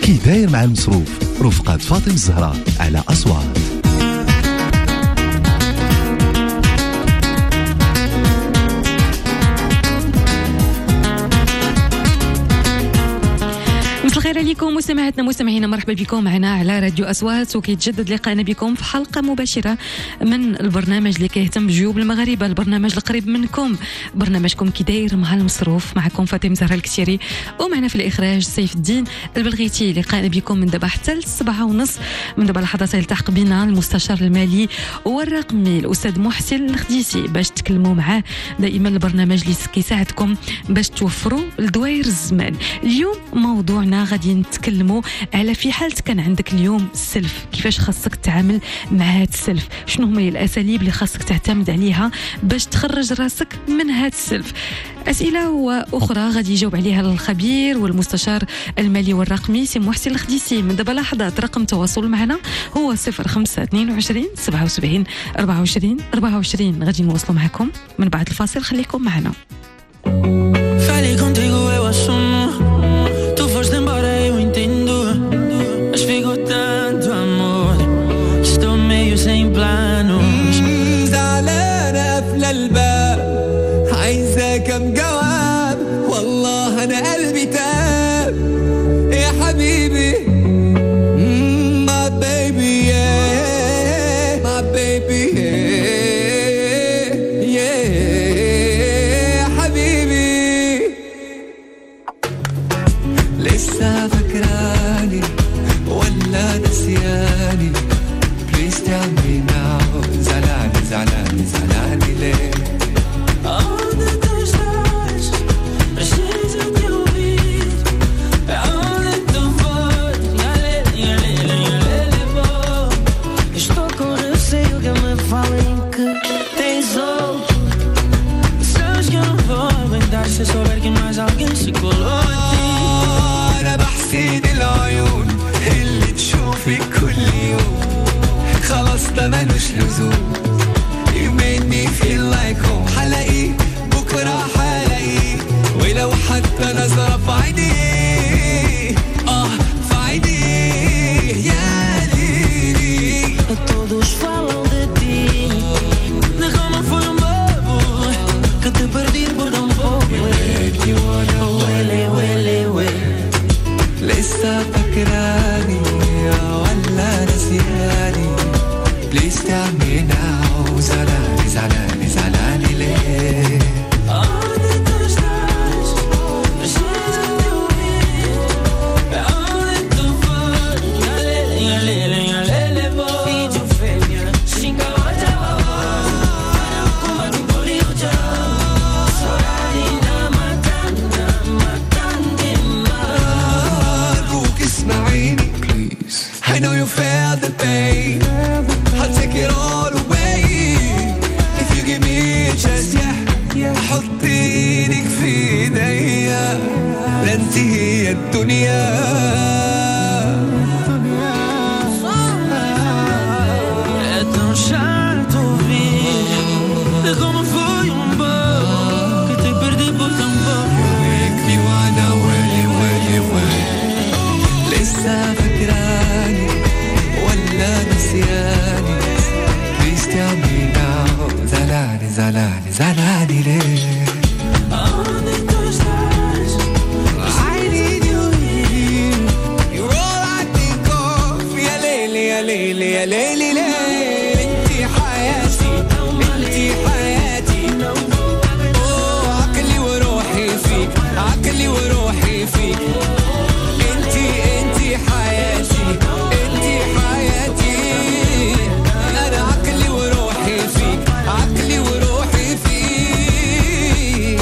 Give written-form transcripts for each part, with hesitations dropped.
كي داير مع المصروف رفقة فاطمة الزهراء على أصوات. الخير عليكم مستمعاتنا مستمعينا، مرحبا بكم معنا على راديو أصوات، وكيتجدد لقاءنا بكم في حلقة مباشرة من البرنامج اللي كيهتم بجيوب المغاربة، البرنامج القريب منكم، برنامجكم كي داير مع المصروف. معكم فاطمة الزهراء الكسيري، ومعنا في الإخراج سيف الدين البلغيتي. لقاءنا بكم من دابا حتى 7:30. من دابا لحظات يلتحق بنا المستشار المالي والرقمي الأستاذ محسن الخديسي باش تكلموا معاه. دائما البرنامج اللي كيساعدكم باش توفروا الدوائر الزمان. اليوم موضوعنا غادي نتكلموا على في حالة كان عندك اليوم السلف، كيفاش خاصك تتعامل مع هذا السلف، شنو هما الأساليب اللي خاصك تعتمد عليها باش تخرج راسك من هذا السلف. أسئلة وأخرى غادي يجاوب عليها الخبير والمستشار المالي والرقمي سي محسن الخديسي. من دابا لحظات رقم التواصل معنا هو 0522 77 24 24. غادي نواصلوا معكم من بعد الفاصل، خليكم معنا. sem planos زعلانة قافلة الباب، عايزة كم جواب، والله أنا قلبي تاب يا حبيبي. My baby yeah, my baby yeah, يا حبيبي. لسه فاكراني ولا نسياني؟ Please tell me now. زعلاني زعلاني زعلاني ليه؟ Onde tu estás? Preciso te ouvir. Onde tu foste? Estou com receio que me falem que tens outro. Sabes que eu não vou aguentar se souber que mais alguém se colou em ti. أنا بحسد العيون اللي تشوفك كل يوم، خلاص ده مالوش لزوم. You made me feel like home. حلاقيه بكرة حلاقيه، ولو حتى نظرة في عينيه في عينيه يا ليلي. Todos falam de ti, de como foi bobo que te perdi por tão pouco. Huele, huele, huele. لسه فاكراني ولا نسياني؟ Please tell me now. زعلاني زعلاني زعلاني ليه؟ Onde tu estás? Preciso te ouvir. Onde tu foste? Galele, galele, boy. E tu feia, xinga outra voz. Para o coro, bolinho já. Sorarina matando, matando mal. Book اسمعيني please. I know you feel the pain. I'll take it all away if you give me a chance. Yeah, حط ايدك في ايديا، لا انت هي الدنيا. É tão chato ouvir de como foi pouco que te perdi por tão pouco. Make me wanna wait, wait, wait. لسه فاكراني ولا نسياني؟ Please tell me now. زعلاني زعلاني زعلاني ليه؟ Onde tu estás? I need you here. You're all I think of. يا ليلي يا ليلي يا ليلي ليه؟ انتي حياتي انتي حياتي. عقلي وروحي فيك، عقلي وروحي فيك. انتي انتي حياتي انتي حياتي. انا عقلي وروحي فيك، عقلي وروحي فيك.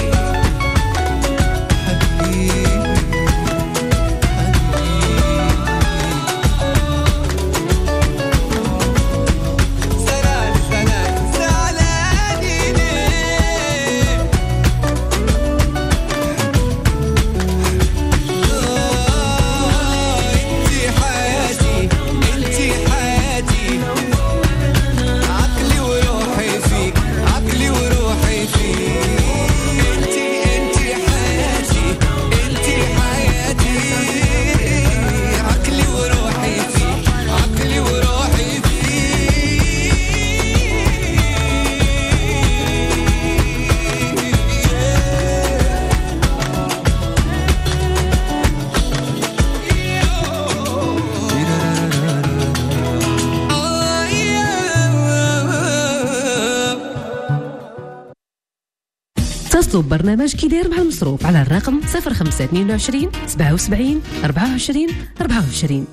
زعلاني زعلاني زعلاني ليه؟ تواصلوا ببرنامج كي داير مع المصروف على الرقم 0522 77 24 24.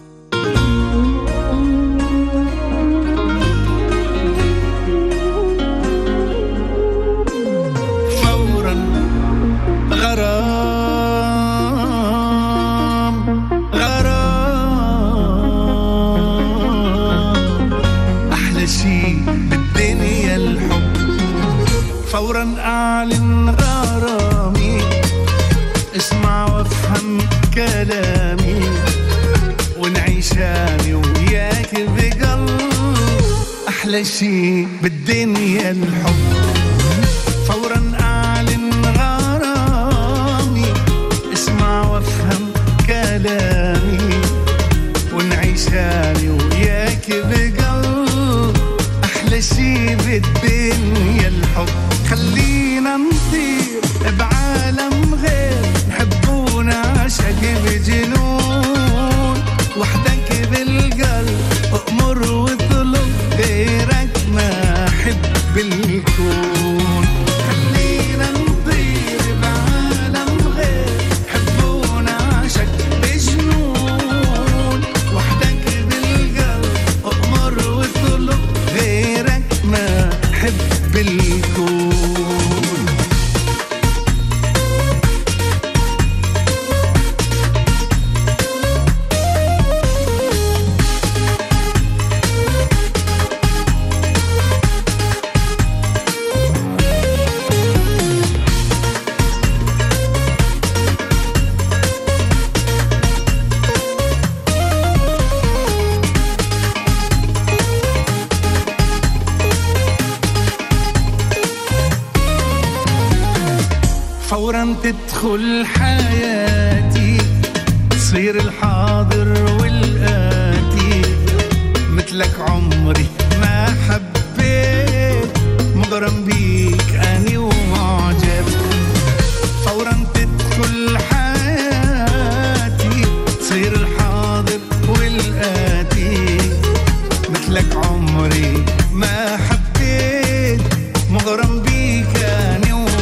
فورا أعلن غرامي، اسمع وافهم كلامي، ونعيش أنا وياك بقلب. أحلى شي بالدنيا الحب. فورا أعلن غرامي، اسمع وافهم كلامي، ونعيش أنا وياك بقلب. أحلى شي بالدنيا الحب. خلينا نطير بعالم غير، نحبونا عشق بجنون، وحدك بالقلب أأمر واطلب، غيرك ما أحب الكون. خلينا نطير بعالم غير، نحبونا عشق بجنون، وحدك بالقلب أأمر واطلب، غيرك ما أحب الكون. فورا تدخل حياتي، تصير الحاضر والآتي، مثلك عمري ما حبيت، مغرم بيك أني ومعجب. فورا تدخل حياتي، تصير الحاضر والآتي، مثلك عمري ما حبيت، مغرم بيك أني ومعجب.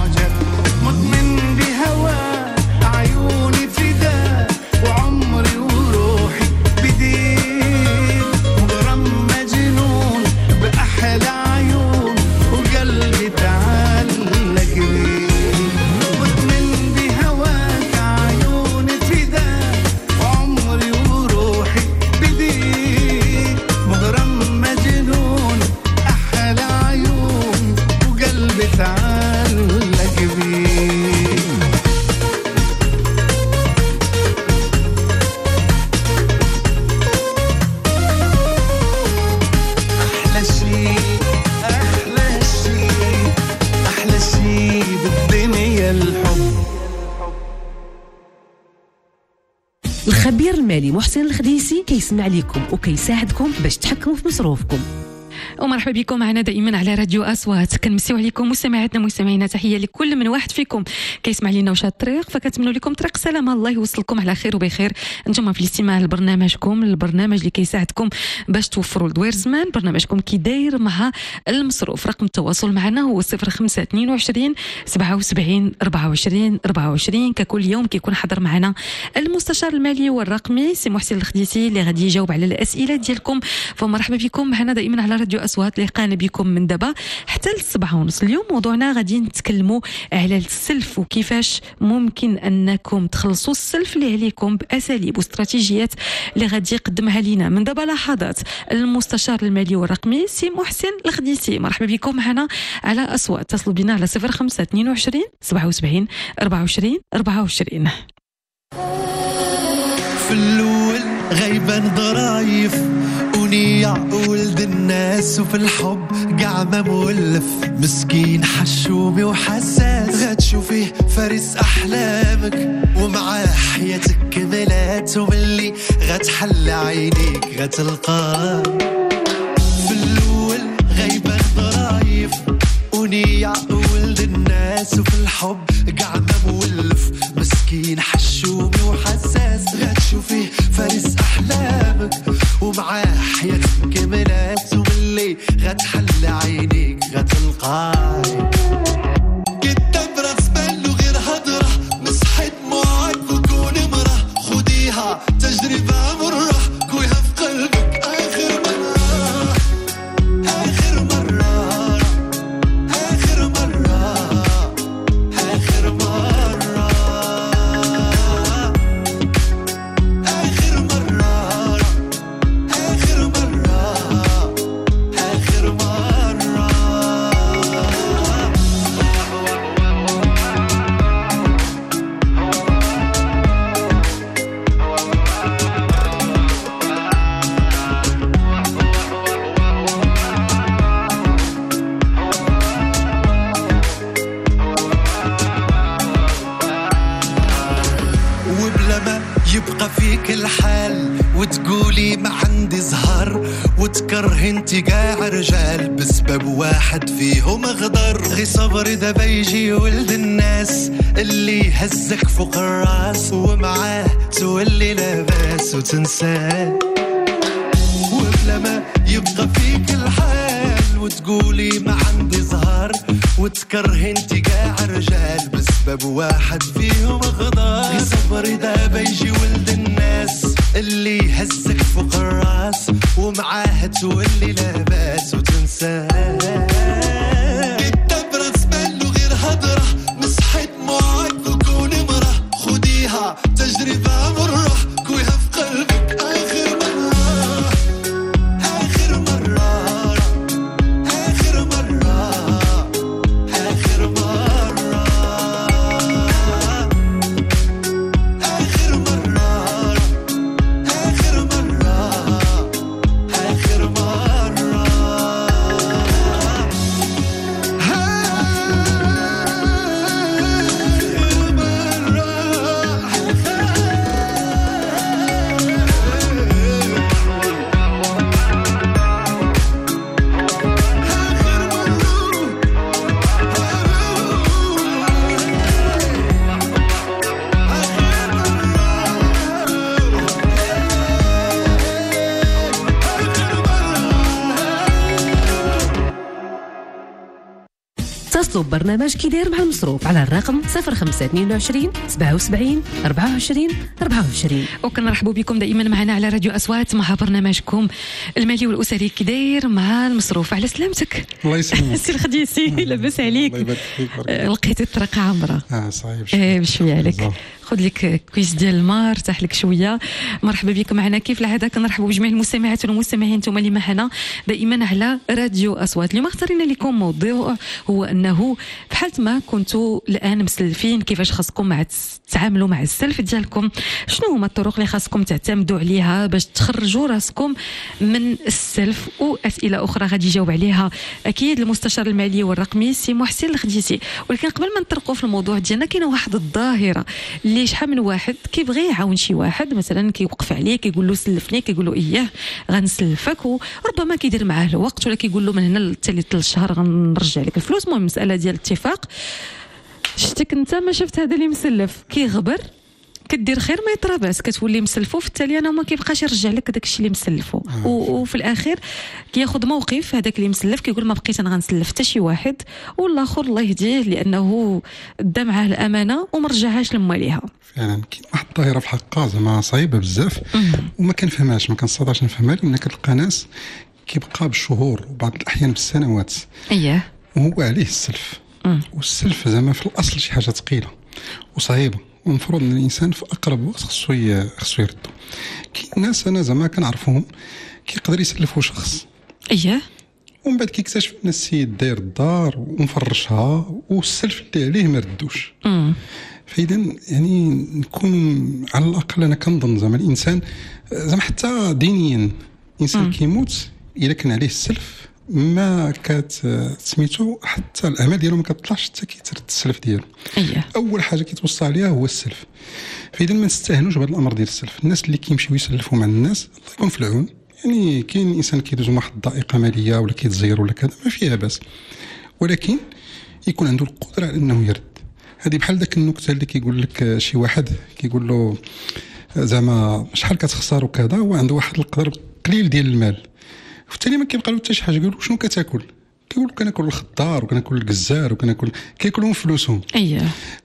الخبير المالي محسن الخديسي كيسمع لكم وكيساعدكم باش تحكموا في مصروفكم. ومرحبا بكم معنا دائما على راديو أصوات. كنمسيو عليكم مستمعاتنا مستمعينا، تحيه لكل من واحد فيكم كيسمع لينا وشاد الطريق، فكنتمنوا لكم طريق سلامه، الله يوصلكم على خير وبخير. انتم في الاستماع لبرنامجكم، البرنامج اللي كيساعدكم باش توفروا لدوير الزمان، برنامجكم كي داير مع المصروف. رقم التواصل معنا هو 0522 77 24 24. ككل يوم كيكون حاضر معنا المستشار المالي والرقمي سي محسن الخديسي اللي غادي يجاوب على الاسئله ديالكم. فمرحبا بكم معنا دائما على راديو أصوات، لقانا بكم من دابا حتى 7:30. اليوم موضوعنا غادي نتكلموا على السلف وكيفاش ممكن أنكم تخلصوا السلف اللي عليكم بأساليب واستراتيجيات اللي غادي يقدمها لنا من دابا لحظات المستشار المالي والرقمي سي محسن الخديسي. مرحبا بكم معنا على أصوات. اتصلوا بنا على 0522 77 24 24. في الأول غيبان ضرايف ونيع ولد الناس، وفي الحب قاع مولف مسكين حشومي وحساس. غتشوفيه فارس أحلامك ومعاه حياتك كملات، وملي غتحل عينيك غتلقاه. في الأول غيبان ضرايف ونيع ولد الناس، وفي الحب قاع مولف مسكين حشومي وحساس. غتشوفيه فارس أحلامك ومعاه حياتك كملات، وملي غتحل عينيك غتلقاي. قدام راس يبقى فيك الحال وتقولي ما عندي زهر وتكره انتي قاع رجال بسبب واحد فيهم غدر. غي صبري دابا يجي ولد الناس اللي هزك فوق الراس ومعاه تولي لاباس وتنساه. وبلا ما يبقى فيك الحال وتقولي ما عندي زهر وتكره انتي قاع رجال بسبب واحد فيهم غدار. غي صبري دابا يجي ولد الناس اللي هزك فوق الراس ومعاه تولي لاباس وتنساه. الدبرة تسمالو غير هضرة مسحي دموعك وكون امرأة خديها تجربة مرة كويها في قلبك آخر مرة آخر مرة آخر مرة آخر مرة آخر مرة آخر مرة آخر مرة. اتصلوا ببرنامج كي داير مع المصروف على الرقم 0522 77 24 24. وكنرحبوا بكم دائما معنا على راديو أصوات مع برنامجكم المالي والأسري كي داير مع المصروف. على سلامتك. الله يسلمك. سي الخديسي لاباس عليك؟ الله يبارك فيك. لقيت الطريق عامره. صعيب بشويه عليك. خذ لك كويس ديال الماء ارتاح لك شويه. مرحبا بكم معنا كيف العاده. كنرحبوا بجميع المستمعات والمستمعين انتم اللي معنا دائما على راديو أصوات. اليوم اختارينا لكم موضوع هو انه بحال ما كنتوا الان مسلفين كيفاش خاصكم تتعاملوا مع السلف ديالكم. شنو هما الطرق اللي خاصكم تعتمدوا عليها باش تخرجوا راسكم من السلف؟ واسئله اخرى غادي يجاوب عليها اكيد المستشار المالي والرقمي سي محسن الخديسي. ولكن قبل ما نطرقوا في الموضوع ديالنا كاينه واحد الظاهره اللي شحال من واحد كيبغي يعاون شي واحد مثلا كيوقف عليه كيقول له سلفني كيقول له اياه غنسلفك وربما كيدير معاه الوقت ولا كيقول له من هنا حتى 3 شهور غنرجع لك الفلوس. المهم مساله ديال الاتفاق. شتك انت ما شفت هذا اللي مسلف كيغبر كدير خير ما يطراباس كتولي مسلفو في التالي انا ما كيبقاش يرجع لك داك الشيء اللي مسلفو وفي الاخير كياخذ موقف هذاك اللي مسلف كيقول ما بقيت انا غنسلف حتى شي واحد والاخر الله يهديه لانه دا معاه الامانه وما رجعهاش لماليها. فعلا كاين واحد الظاهره في الحقيقه زعما صعيبه بزاف وما كنفهمهاش ما كنصادقش نفهمها لان كتلقى ناس كيبقى بالشهور وبعض الاحيان بالسنوات اييه وهو عليه السلف. والسلف زعما في الاصل شي حاجه ثقيله وصعيبه والمفروض ان الانسان في اقرب وقت خصو يردو. كاين ناس انا زعما كنعرفوهم كيقدر يسلفوا شخص اييه ومن بعد كيكتشف ان السيد داير الدار ومفرشها والسلف اللي عليه ما ردوش. فاذا يعني نكون على الاقل انا كنظن زعما الانسان زعما حتى دينيا الانسان كيموت الا كان عليه السلف ما سميتو حتى الاعمال ديالو ما كتطلعش حتى كيترد السلف ديالو. اييه اول حاجه كيتوصى عليها هو السلف. فاذا ما نستهنوش بهذا الامر ديال السلف. الناس اللي كيمشيو يسلفوا مع الناس الله يكون في العون. يعني كاين انسان كيدوز واحد الضائقه ماليه ولا كيتزير ولا كذا ما فيها باس ولكن يكون عنده القدره على انه يرد. هذه بحال داك النكته اللي كيقول لك شي واحد كيقول له زعما شحال كتخسر وكذا وعنده واحد القدر قليل ديال المال وبالتالي ما كيبقى له حتى شي حاجه. يقول له شنو كتاكل؟ كيقول له كناكل الخضار وكناكل الجزار كياكلهم فلوسهم. اييه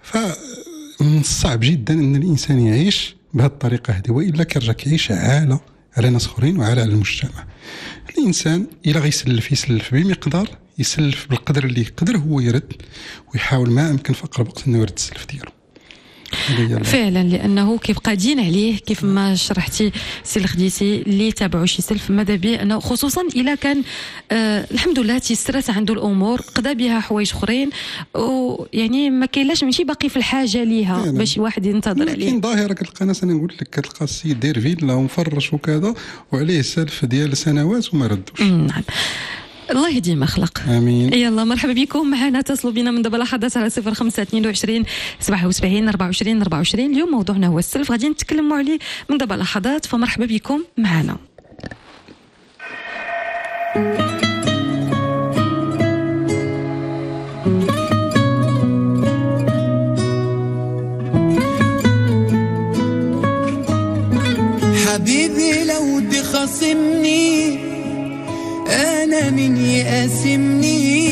فمن الصعب جدا ان الانسان يعيش بهذه الطريقه هذه والا كيرجع كيعيش على ناس اخرين وعلى المجتمع. الانسان الا غيسلف بمقدار يسلف بالقدر اللي يقدر هو يرد ويحاول ما امكن في اقرب وقت انه يرد السلف ديالو. فعلا لانه كيبقى دين عليه كيف ما شرحتي سي الخديسي اللي تابعوا شي سلف ماذا به انه خصوصا الا كان الحمد لله تيسرات عنده الامور قضى بها حوايج اخرين ويعني ما كاينلاش ماشي باقي في الحاجه ليها باش واحد ينتظر عليه. كاين ظاهره كتلقى ناس انا نقول لك كتلقى السيد داير فيلا ومفرش وكذا وعليه سلف ديال سنوات وما ردوش. نعم الله يديم خلق. امين. يلا مرحبا بكم معنا، اتصلوا بنا من دابا لحظات على 0522 77 24 24. اليوم موضوعنا هو السلف، غادي نتكلموا عليه من دابا لحظات، فمرحبا بكم معنا. حبيبي لو تخاصمني أنا من يقاسمني،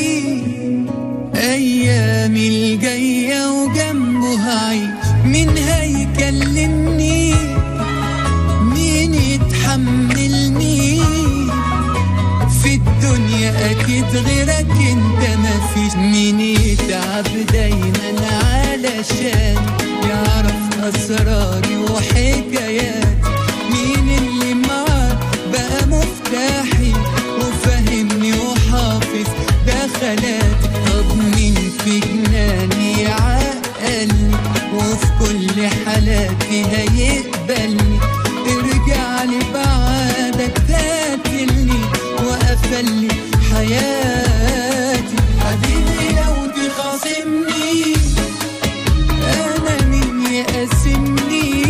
أيامي الجاية وجنبه هعيش، مين هيكلمني، مين يتحملني في الدنيا، أكيد غيرك انت مفيش، مين يتعب دايما علشان يعرف أسراري وحكاياتي، مين اللي معاه بقى مفتاحي وفهمني وحافظ دخلاتي، طب مين في جناني يعقلني وفي كل حالاتي هيقبلني، ارجع لي بعدك تقتلني وقفلي حياتي. حبيبي لو تخاصمني أنا مين يقاسمني،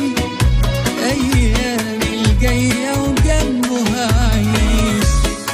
أيامي الجاية وجنبه هعيش.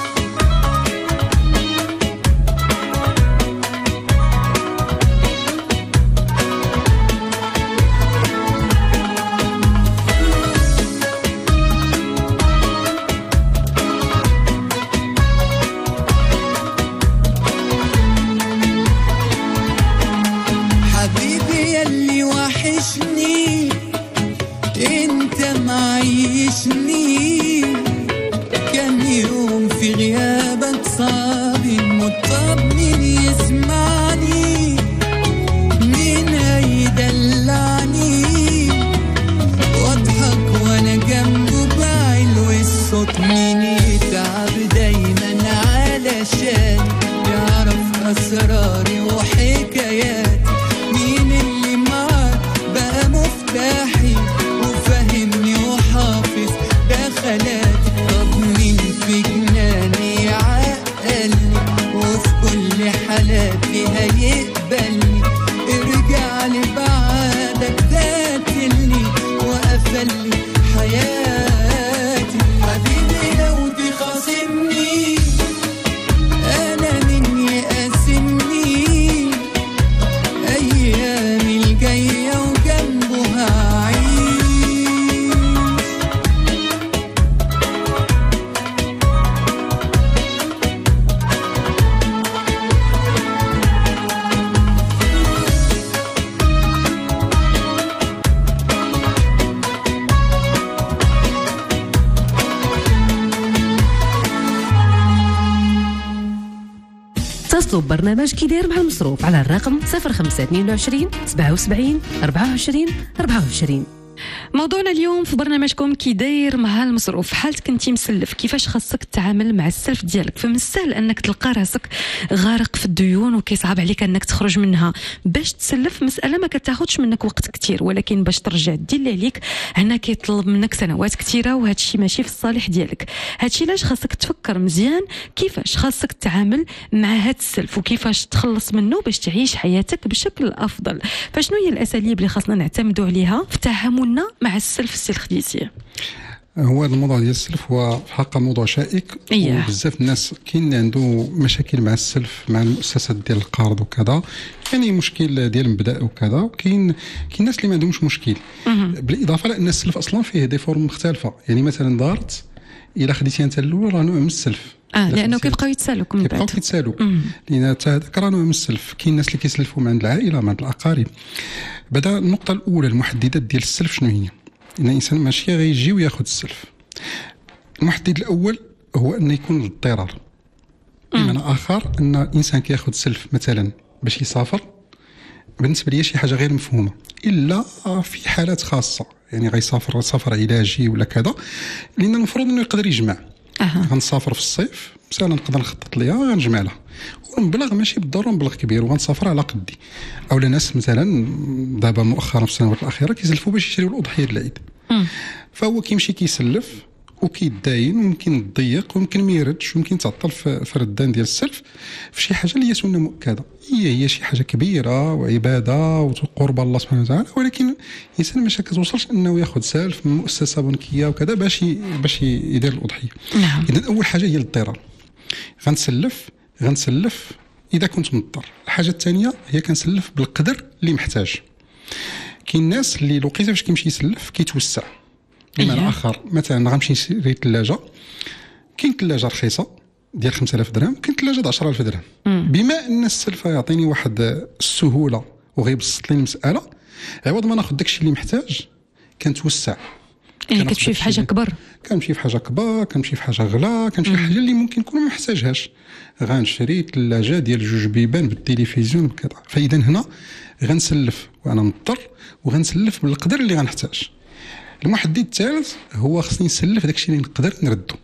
حبيبي يلي وحشني انت معيشني، كان يوم في غيابك صعب مطمن يسمعني، مين هيدلعني واضحك وانا جنبه بعلو الصوت، مين يتعب دايما علشان يعرف اسراري وحكاياتي، مين اللي معاه بقى مفتاحي وفهمني وحافظ دخلاتي، طب مين في جناني يعقلني وفي كل حالاتي هيقبلني، ارجع لي بعدك تقتلني وقفلي حياتي. حبيبي لو تخاصمني أنا من يقاسمني، أيامي الجاية وجنبه هعيش. اتصلوا ببرنامج كي داير مع المصروف على الرقم 0522 77 24 24. موضوعنا اليوم في برنامجكم كي داير مع المصروف، حالتك انت مسلف، كيفاش خاصك تتعامل مع السلف ديالك؟ فمن السهل انك تلقى راسك غارق في الديون وكيصعب عليك انك تخرج منها. باش تسلف مساله ما كتاخذش منك وقت كتير، ولكن باش ترجع دير اللي عليك هنا كيطلب منك سنوات كثيره، وهذا الشيء ماشي في الصالح ديالك. هذا الشيء علاش خاصك تفكر مزيان كيفاش خاصك تتعامل مع هذا السلف وكيفاش تخلص منه باش تعيش حياتك بشكل افضل. فشنو هي الاساليب اللي خاصنا نعتمدوا عليها في تعاملنا مع السلف السي الخديسي؟ هو هذا الموضوع ديال السلف هو في الحقيقه موضوع شائك، وبزاف الناس كاين اللي عنده مشاكل مع السلف مع المؤسسات ديال القرض وكذا، يعني مشكل ديال المبدا وكذا، وكاين الناس اللي ما عندهمش مشكل، بالاضافه لان السلف اصلا فيه دي فورم مختلفه. يعني مثلا دارت الا خديتي انت الاول راه نوع من السلف، لانه كيبقاو يتسالوك من بعد، كيبقاو يتسالوك، لان حتى هذاك راه نوع من السلف. كاين الناس اللي كيسلفوا من عند العائله من عند الاقارب. بعدا النقطه الاولى المحددات ديال السلف شنو هي؟ ان الانسان ماشي غيجي وياخذ السلف. المحدد الاول هو ان يكون الاضطرار، بمعنى اخر ان الانسان كياخذ سلف مثلا باش يسافر، بالنسبه لي شي حاجه غير مفهومه الا في حالات خاصه، يعني غيسافر سفر علاجي ولا كذا، لان المفروض انه يقدر يجمع. غنسافر في الصيف مثلا نقدر نخطط ليها غنجمع لها، ونبلغ ماشي بالضروره مبلغ كبير، وغنسافر على قدي. او ناس مثلا دابا مؤخرا في السنوات الاخيره كيسلفوا باش يشريوا الاضحيه ديال العيد، فهو كيمشي كيسلف وكيداين وممكن تضيق وممكن ما يردش وممكن تعطل في الردان ديال السلف في شي حاجه اللي هي سنه مؤكده، هي شي حاجه كبيره وعباده وقرب الله سبحانه وتعالى، ولكن الانسان ما كتوصلش انه ياخذ سلف من مؤسسه بنكيه وكذا باش يدير الاضحيه. نعم. اذا اول حاجه هي الاضطرار، غنسلف اذا كنت مضطر. الحاجه الثانيه هي كنسلف بالقدر اللي محتاج. كاين الناس اللي لقيته فاش كيمشي يسلف كيتوسع، بمعنى اخر مثلا غنمشي نشري ثلاجه، كاين ثلاجه رخيصه ديال 5000 درهم، كاين ثلاجه د 10000 درهم. بما ان السلف يعطيني واحد السهوله وغيبسط لي المساله، عوض ما ناخذ داكشي اللي محتاج كنتوسع، كتمشي في حاجه كبر، كنمشي في حاجه كبار، كنمشي في حاجه غلا، كنمشي في حاجه اللي ممكن نكون ما محتاجهاش. غنشري ثلاجه ديال 2 بيبان بالتلفزيون بكذا. فاذا هنا غنسلف وانا مضطر، وغنسلف بالقدر اللي غنحتاج. المحدد الثالث هو خصني نسلف داكشي اللي نقدر نردو.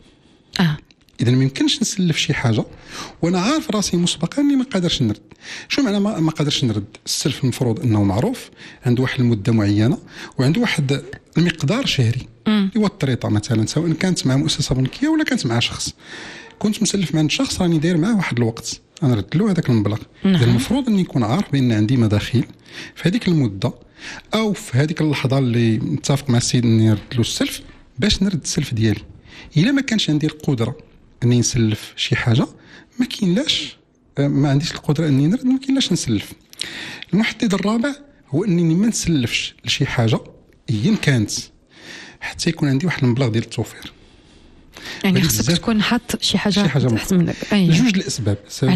اذا ما يمكنش نسلف شي حاجه وانا عارف راسي مسبقا اني ما قادرش نرد. شو معنى ما قادرش نرد؟ السلف المفروض انه معروف، عنده واحد المده معينه وعنده واحد المقدار شهري اللي هو الطريطه مثلا، سواء كانت مع مؤسسه بنكيه ولا كانت مع شخص. كنت مسلف مع شخص راني داير معاه واحد الوقت انا نرد له هذاك المبلغ. اذا المفروض اني نكون عارف بان عندي مداخيل في هذيك المده او في هذيك اللحظه اللي متفق مع السيد اني نرد له السلف باش نرد السلف ديالي. الا ما كانش عندي القدره اني نسلف شي حاجه ما كاينلاش، ما عنديش القدره اني نرد، ما كاينلاش نسلف. المحدد الرابع هو انني ما نسلفش لشي حاجه ايا كانت حتى يكون عندي واحد المبلغ ديال التوفير. يعني خصك تكون حاط شي حاجه تحت منك. جوج الاسباب.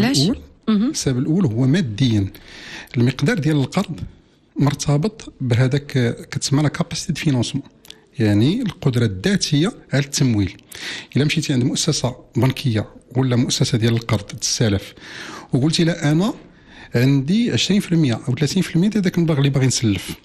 السبب الاول هو ماديا، المقدار ديال القرض مرتبط بهذاك كتسمى لا كاباسيتي دو فينانسمون، يعني القدره الذاتيه على التمويل. الا مشيتي عند مؤسسه بنكيه ولا مؤسسه ديال القرض السلف وقلتي لا انا عندي 20% او 30% ديال داك المبلغ اللي باغي نسلف،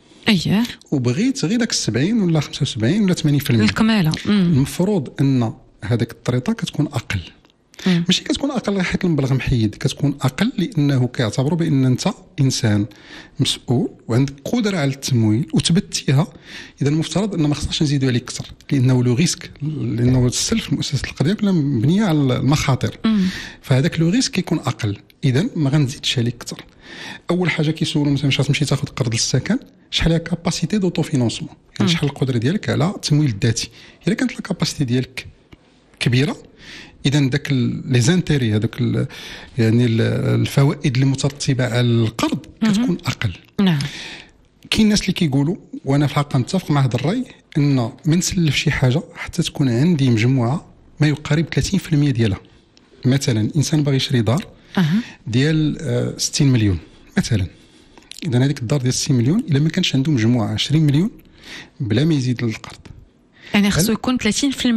وبغيت غير داك 70 ولا 75 ولا 80% الكماله، المفروض ان هذاك الطريقه كتكون اقل. ماشي كتكون اقل حيت المبلغ محيد، كتكون اقل لانه كيعتبروا بان انت انسان مسؤول وعندك قدره على التمويل وثبتيها. اذا المفترض ان ما خصناش نزيدوا عليك اكثر، لانه لو ريسك، لانه السلف المؤسسه القضيه كلها مبنيه على المخاطر، فهذاك لو ريسك كيكون اقل. اذا ما غنزيدش عليك اكثر. اول حاجه كيسولوا مثلا واش تمشي تاخذ قرض للسكن، شحال هي كاباسيتي دوتو فينانسمون، يعني شحال القدره ديالك على التمويل الذاتي. الا كانت لا كاباسيتي ديالك كبيره، اذا داك لي زانتيري هذوك يعني الفوائد المترتبه على القرض كتكون اقل. نعم. كاين الناس اللي كيقولوا وانا في الحقيقه متفق مع هذا الراي ان ما نسلف شي حاجه حتى تكون عندي مجموعه ما يقارب 30% ديالها. مثلا انسان باغي يشري دار ديال 60 مليون مثلا، اذا هذيك الدار ديال 60 مليون الا ما كانش عنده مجموعه 20 مليون بلا ما يزيد للقرض، يعني خصو يكون 30%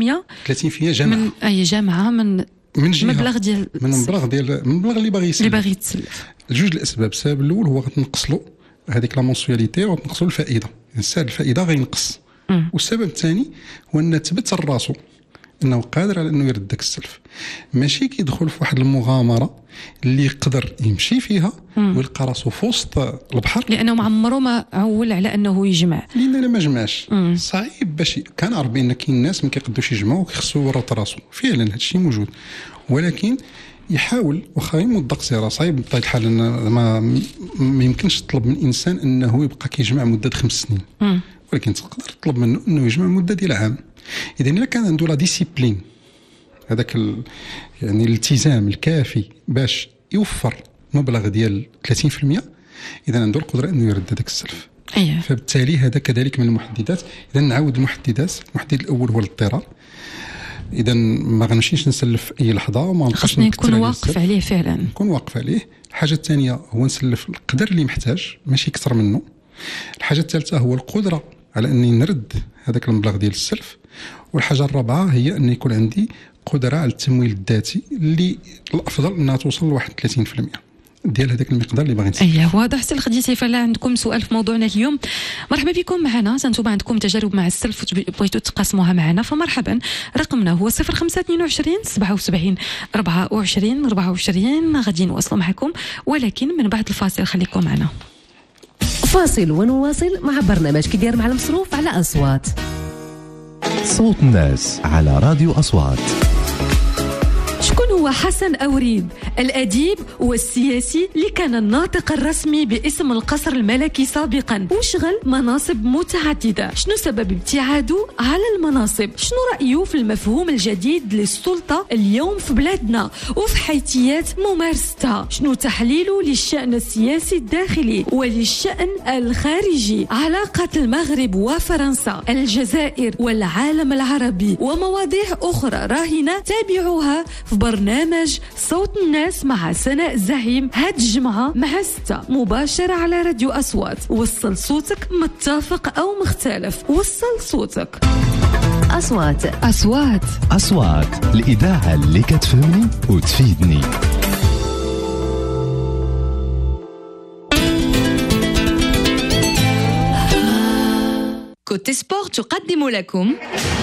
جامعه من اي جامعه من المبلغ ديال المبلغ اللي باغي يتسلف. الجوج الاسباب. السبب الاول هو غتنقص له هذيك لا مونسواليتي وغتنقص له الفائده، السعر الفائده غينقص. والسبب الثاني هو ان تثبت راسو انه قادر على انه يرد داك السلف، ماشي كيدخل في واحد المغامره اللي يقدر يمشي فيها ويلقى راسو في وسط البحر، لانه ما عمره ما عول على انه يجمع. لان ما جمعش صعيب باش كان عارف بان كاين ناس ما كيقدوش يجمعوا وكيخصو يورط راسو. فعلا هذا الشيء موجود، ولكن يحاول واخا يمد قصيره. صعيب بطبيعه الحال ما يمكنش تطلب من انسان انه يبقى كيجمع مده 5 سنين، ولكن تقدر تطلب منه انه يجمع مده ديال عام. اذا الا كان عنده لا ديسيبلين، هذاك يعني الالتزام الكافي باش يوفر مبلغ ديال 30%، اذا عنده القدره انه يرد هذاك السلف. فبالتالي هذا كذلك من المحددات. اذا نعاود المحددات. المحدد الاول هو الاضطرار، اذا ما غنمشيش نسلف في اي لحظه وما نبقاش نكون واقف عليه. فعلا نكون واقف عليه. الحاجه الثانيه هو نسلف القدر اللي محتاج ماشي اكثر منه. الحاجه الثالثه هو القدره على اني نرد هذاك المبلغ ديال السلف. والحاجه الرابعه هي ان يكون عندي قدره على التمويل الذاتي اللي الافضل انها توصل ل 31% ديال هذاك المقدار اللي باغي نسلف. واضح. سي الخديجه سيف الله، عندكم سؤال في موضوعنا اليوم. مرحبا بكم معنا. انتم عندكم تجارب مع السلف وبغيتوا تقاسموها معنا، فمرحبا. رقمنا هو 0522 77 24 غادي نواصلوا معكم، ولكن من بعد الفاصل. خليكم معنا. فاصل ونواصل مع برنامج كي داير مع المصروف على أصوات. صوت الناس على راديو أصوات. شكون هو حسن أوريد؟ الأديب والسياسي اللي كان الناطق الرسمي باسم القصر الملكي سابقا وشغل مناصب متعددة. شنو سبب ابتعاده على المناصب؟ شنو رأيه في المفهوم الجديد للسلطة اليوم في بلادنا وفي حيثيات ممارستها؟ شنو تحليله للشأن السياسي الداخلي وللشأن الخارجي؟ علاقة المغرب وفرنسا، الجزائر والعالم العربي ومواضيع أخرى راهنة تابعوها في برنامج صوت الناس مع سناء الزعيم هاد الجمعة مع 6 مباشرة على راديو أصوات. وصل صوتك، متفق أو مختلف، وصل صوتك. أصوات أصوات أصوات، الإذاعة اللي كتفهمني وتفيدني. كوتي سبور تقدم لكم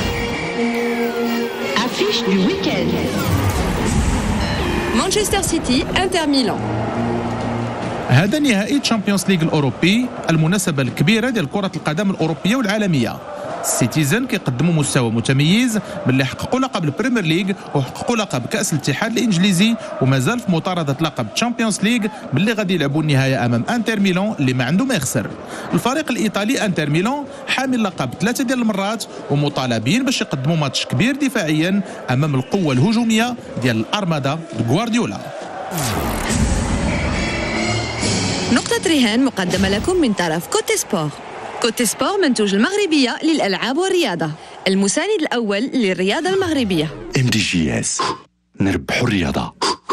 أفيش دو ويكند. مانشستر سيتي انتر ميلان. هذا نهائي تشامبيونز ليغ الأوروبي، المناسبة الكبيرة ديال كرة القدم الأوروبية والعالمية. السيتيزن كيقدموا مستوى متميز باللي حققوا لقب البريمير ليغ وحققوا لقب كأس الاتحاد الإنجليزي، ومازال في مطاردة لقب تشامبيونز ليغ باللي غادي يلعبوا النهاية أمام انتر ميلان اللي ما عنده ما يخسر. الفريق الإيطالي انتر ميلان حامل لقب 3 ديال المرات ومطالبين باش يقدموا ماتش كبير دفاعيا أمام القوة الهجومية ديال الأرمادا غوارديولا. نقطة رهان مقدمة لكم من طرف كوتي سبور. كوتي سبور منتوج المغربية للألعاب والرياضة، المساند الأول للرياضة المغربية. MDJS نربحوا الرياضة.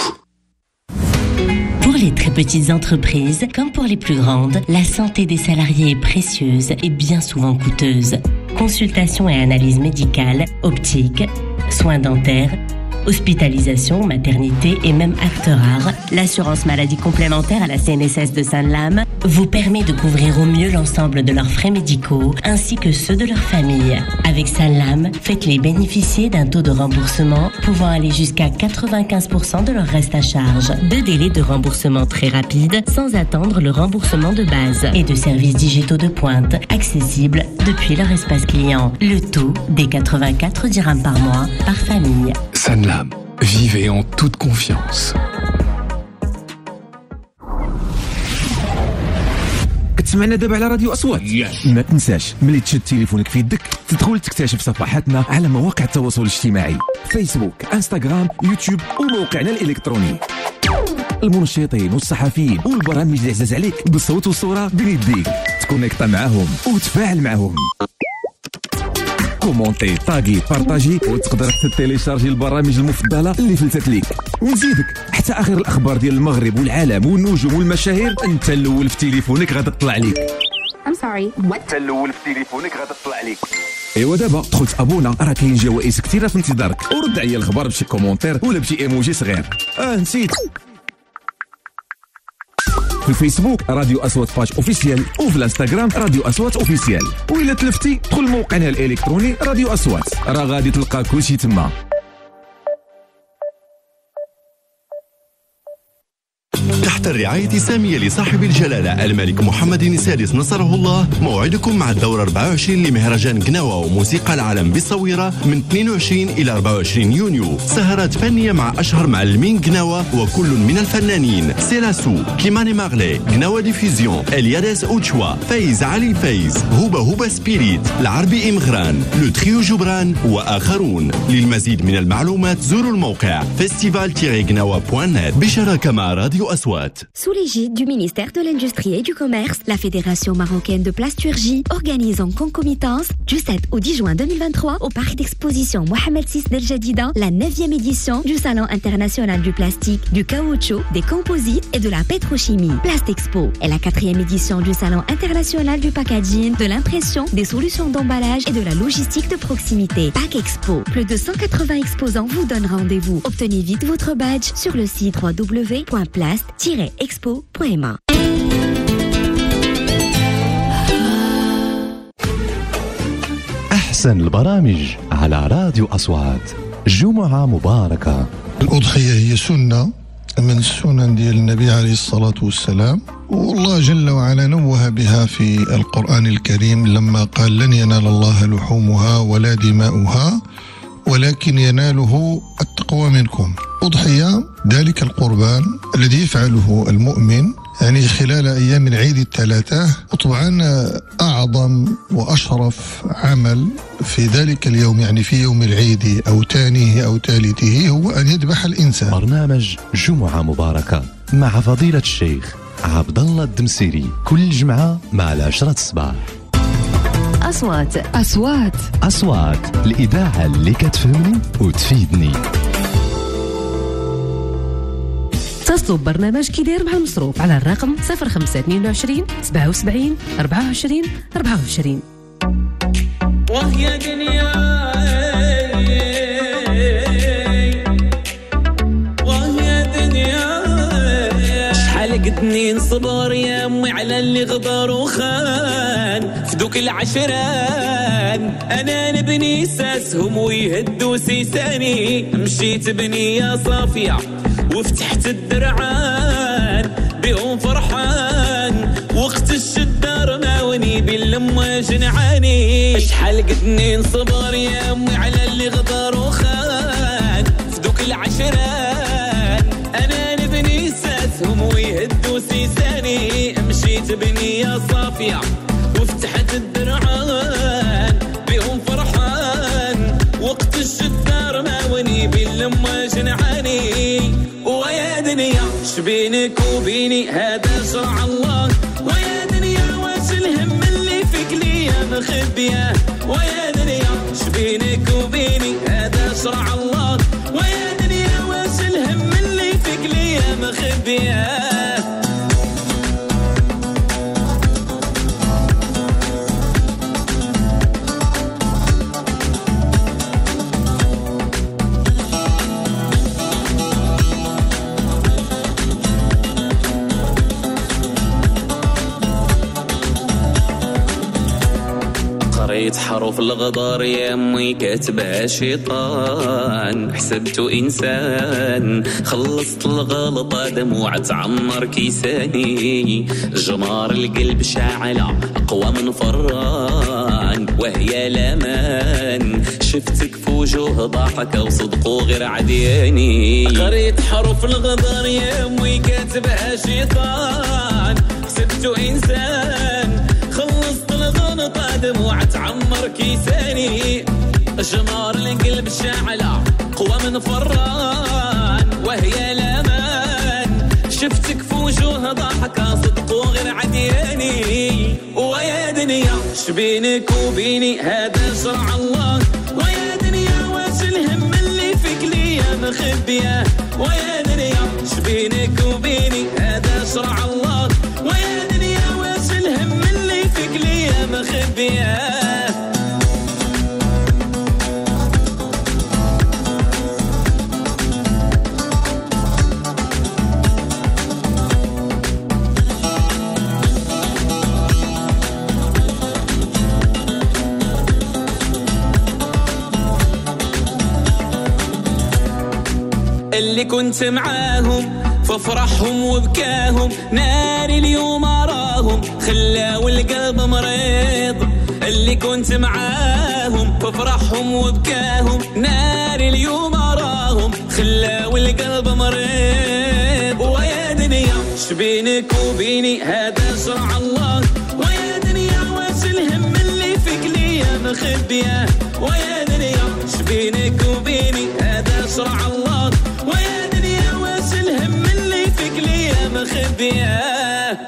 Pour les très petites entreprises, comme pour les plus grandes, la santé des salariés est précieuse et bien souvent coûteuse. Consultation et analyse médicale, optique, soins dentaires, hospitalisation, maternité et même actes rares, l'assurance maladie complémentaire à la CNSS de Saint-Lame vous permet de couvrir au mieux l'ensemble de leurs frais médicaux ainsi que ceux de leur famille. Avec Saint-Lame, faites-les bénéficier d'un taux de remboursement pouvant aller jusqu'à 95% de leur reste à charge, de délais de remboursement très rapides sans attendre le remboursement de base et de services digitaux de pointe accessibles depuis leur espace client. Le tout des 84 dirhams par mois par famille. Saint-Lame, vivez en toute confiance. كتسمعنا دابا على راديو أصوات. ما تنساش ملي تشد تليفونك في يدك تدخل تكتشف صفحاتنا على مواقع التواصل الاجتماعي، فيسبوك، انستغرام، يوتيوب وموقعنا الإلكتروني. المنشطين والصحفيين والبرامج اللي عزاز عليك بالصوت والصورة بين يديك، تكونيكتا معاهم وتفاعل معاهم. كومونتي، طاغي، بارطاجي، وتقدر حتى تيليشارجي البرامج المفضله اللي فلتت ليك، ونزيدك حتى اخر الاخبار ديال المغرب والعالم والنجوم والمشاهير انت الاول في تليفونك غادا تطلع ليك. انت الاول في تليفونك غادا تطلع ليك. ايوا دابا دخلت ابونا، راه كاين جوائز كثيره في انتظارك، ورد عليا الخبر بشي كومونتير ولا بشي ايموجي صغير. نسيت في الفيسبوك راديو أصوات باج أوفيسيال، وفي الانستغرام راديو أصوات أوفيسيال، وإلا تلفتي دخل موقعنا الإلكتروني راديو أصوات، راه غادي تلقى كلشي تما. تحت الرعاية السامية لصاحب الجلالة الملك محمد السادس نصره الله، موعدكم مع الدورة 24 لمهرجان قناوة وموسيقى العالم بالصويرة من 22 إلى 24 يونيو. سهرات فنية مع أشهر معلمين قناوة وكل من الفنانين سيلاسو، كيماني ماغلي، قناوة ديفيزيون، اليادس أوتشوا، فايز علي فايز، هوبا سبيريت، العربي إمغران، لو تريو جبران وآخرون. للمزيد من المعلومات زوروا الموقع festival-gnawa.net بشراكة مع راديو أصوات. Sous l'égide du ministère de l'Industrie et du Commerce, la Fédération marocaine de plasturgie organise en concomitance du 7 au 10 juin 2023 au parc d'exposition Mohamed VI d'El Jadida la 9e édition du Salon international du plastique, du caoutchouc, des composites et de la pétrochimie. Plastexpo est la 4e édition du Salon international du packaging, de l'impression, des solutions d'emballage et de la logistique de proximité. Pack Expo, plus de 180 exposants vous donnent rendez-vous. Obtenez vite votre badge sur le site www.plast-expo.ma. أحسن البرامج على راديو أصوات. جمعة مباركة. الأضحية هي سنة من السنن ديال النبي عليه الصلاة والسلام، والله جل وعلا نوه بها في القرآن الكريم لما قال لن ينال الله لحومها ولا دماؤها ولكن يناله التقوى منكم. أضحية ذلك القربان الذي يفعله المؤمن يعني خلال أيام العيد الثلاثة، وطبعا أعظم وأشرف عمل في ذلك اليوم يعني في يوم العيد أو ثانيه أو ثالثه هو أن يذبح الإنسان. برنامج جمعة مباركة مع فضيلة الشيخ عبد الله الدمسيري كل جمعة مع 10 الصباح. أصوات الإذاعة اللي كتفهمني وتفيدني. اتصلوا ببرنامج كي داير مع المصروف على الرقم 0522 77 24 24. وهي دنيا شحال قدني نصبر يا امي على اللي غدر وخان في دوك العشران، انا نبني ساسهم ويهدوا سيساني، مشيت بنية صافية وفتحت الدرعان بهم فرحان، وقت الشدة رماوني باللمة جنعاني، شحال قدني نصبر يا امي على اللي غدر وخان في دوك العشران، انا نبني ساسهم ويهدوا سيساني، مشيت بنية صافية وفتحت الدرعان بهم فرحان، وقت الشدة رماوني باللمة جنعاني، ويا دنيا شبينك وبيني هذا شرع الله، ويا دنيا واش الهم اللي فيك ليا مخبيه، ويا دنيا شبينك وبيني هذا شرع الله، ويا دنيا واش الهم اللي فيك ليا مخبيه. قريت حروف الغدار يا امي كاتبها شيطان، حسبته انسان خلصت الغلطه دموع تعمر كيساني، جمار القلب شاعله اقوى من فران، وهي لامان شفتك في وجوه ضحكه وصدقوا غير عدياني، قريت حروف الغدار يا امي كاتبها شيطان، حسبته انسان خلصت الغلطه دموع تعمر كيساني، جمار القلب شاعله قوى من فران، وهي لامان شفتك في وجوه ضحكه صدقوا غير عدياني، ويا دنيا شبينك وبيني هذا شرع الله، ويا دنيا واش الهم اللي فيك ليا مخبيه، ويا دنيا شبينك وبيني هذا شرع الله، ويا دنيا واش الهم اللي فيك ليا مخبيه. اللي كنت معاهم ففرحهم وبكاهم، ناري اليوم اراهم خلاو القلب مريض، اللي كنت معاهم ففرحهم وبكاهم، ناري اليوم اراهم خلاو القلب مريض، ويا دنيا شبينك وبيني هذا شرع الله، ويا دنيا واش الهم اللي فيك ليا مخبيه، ويا دنيا شبينك وبيني هذا شرع الله، ويا دنيا واش الهم اللي فيك ليا مخبيه.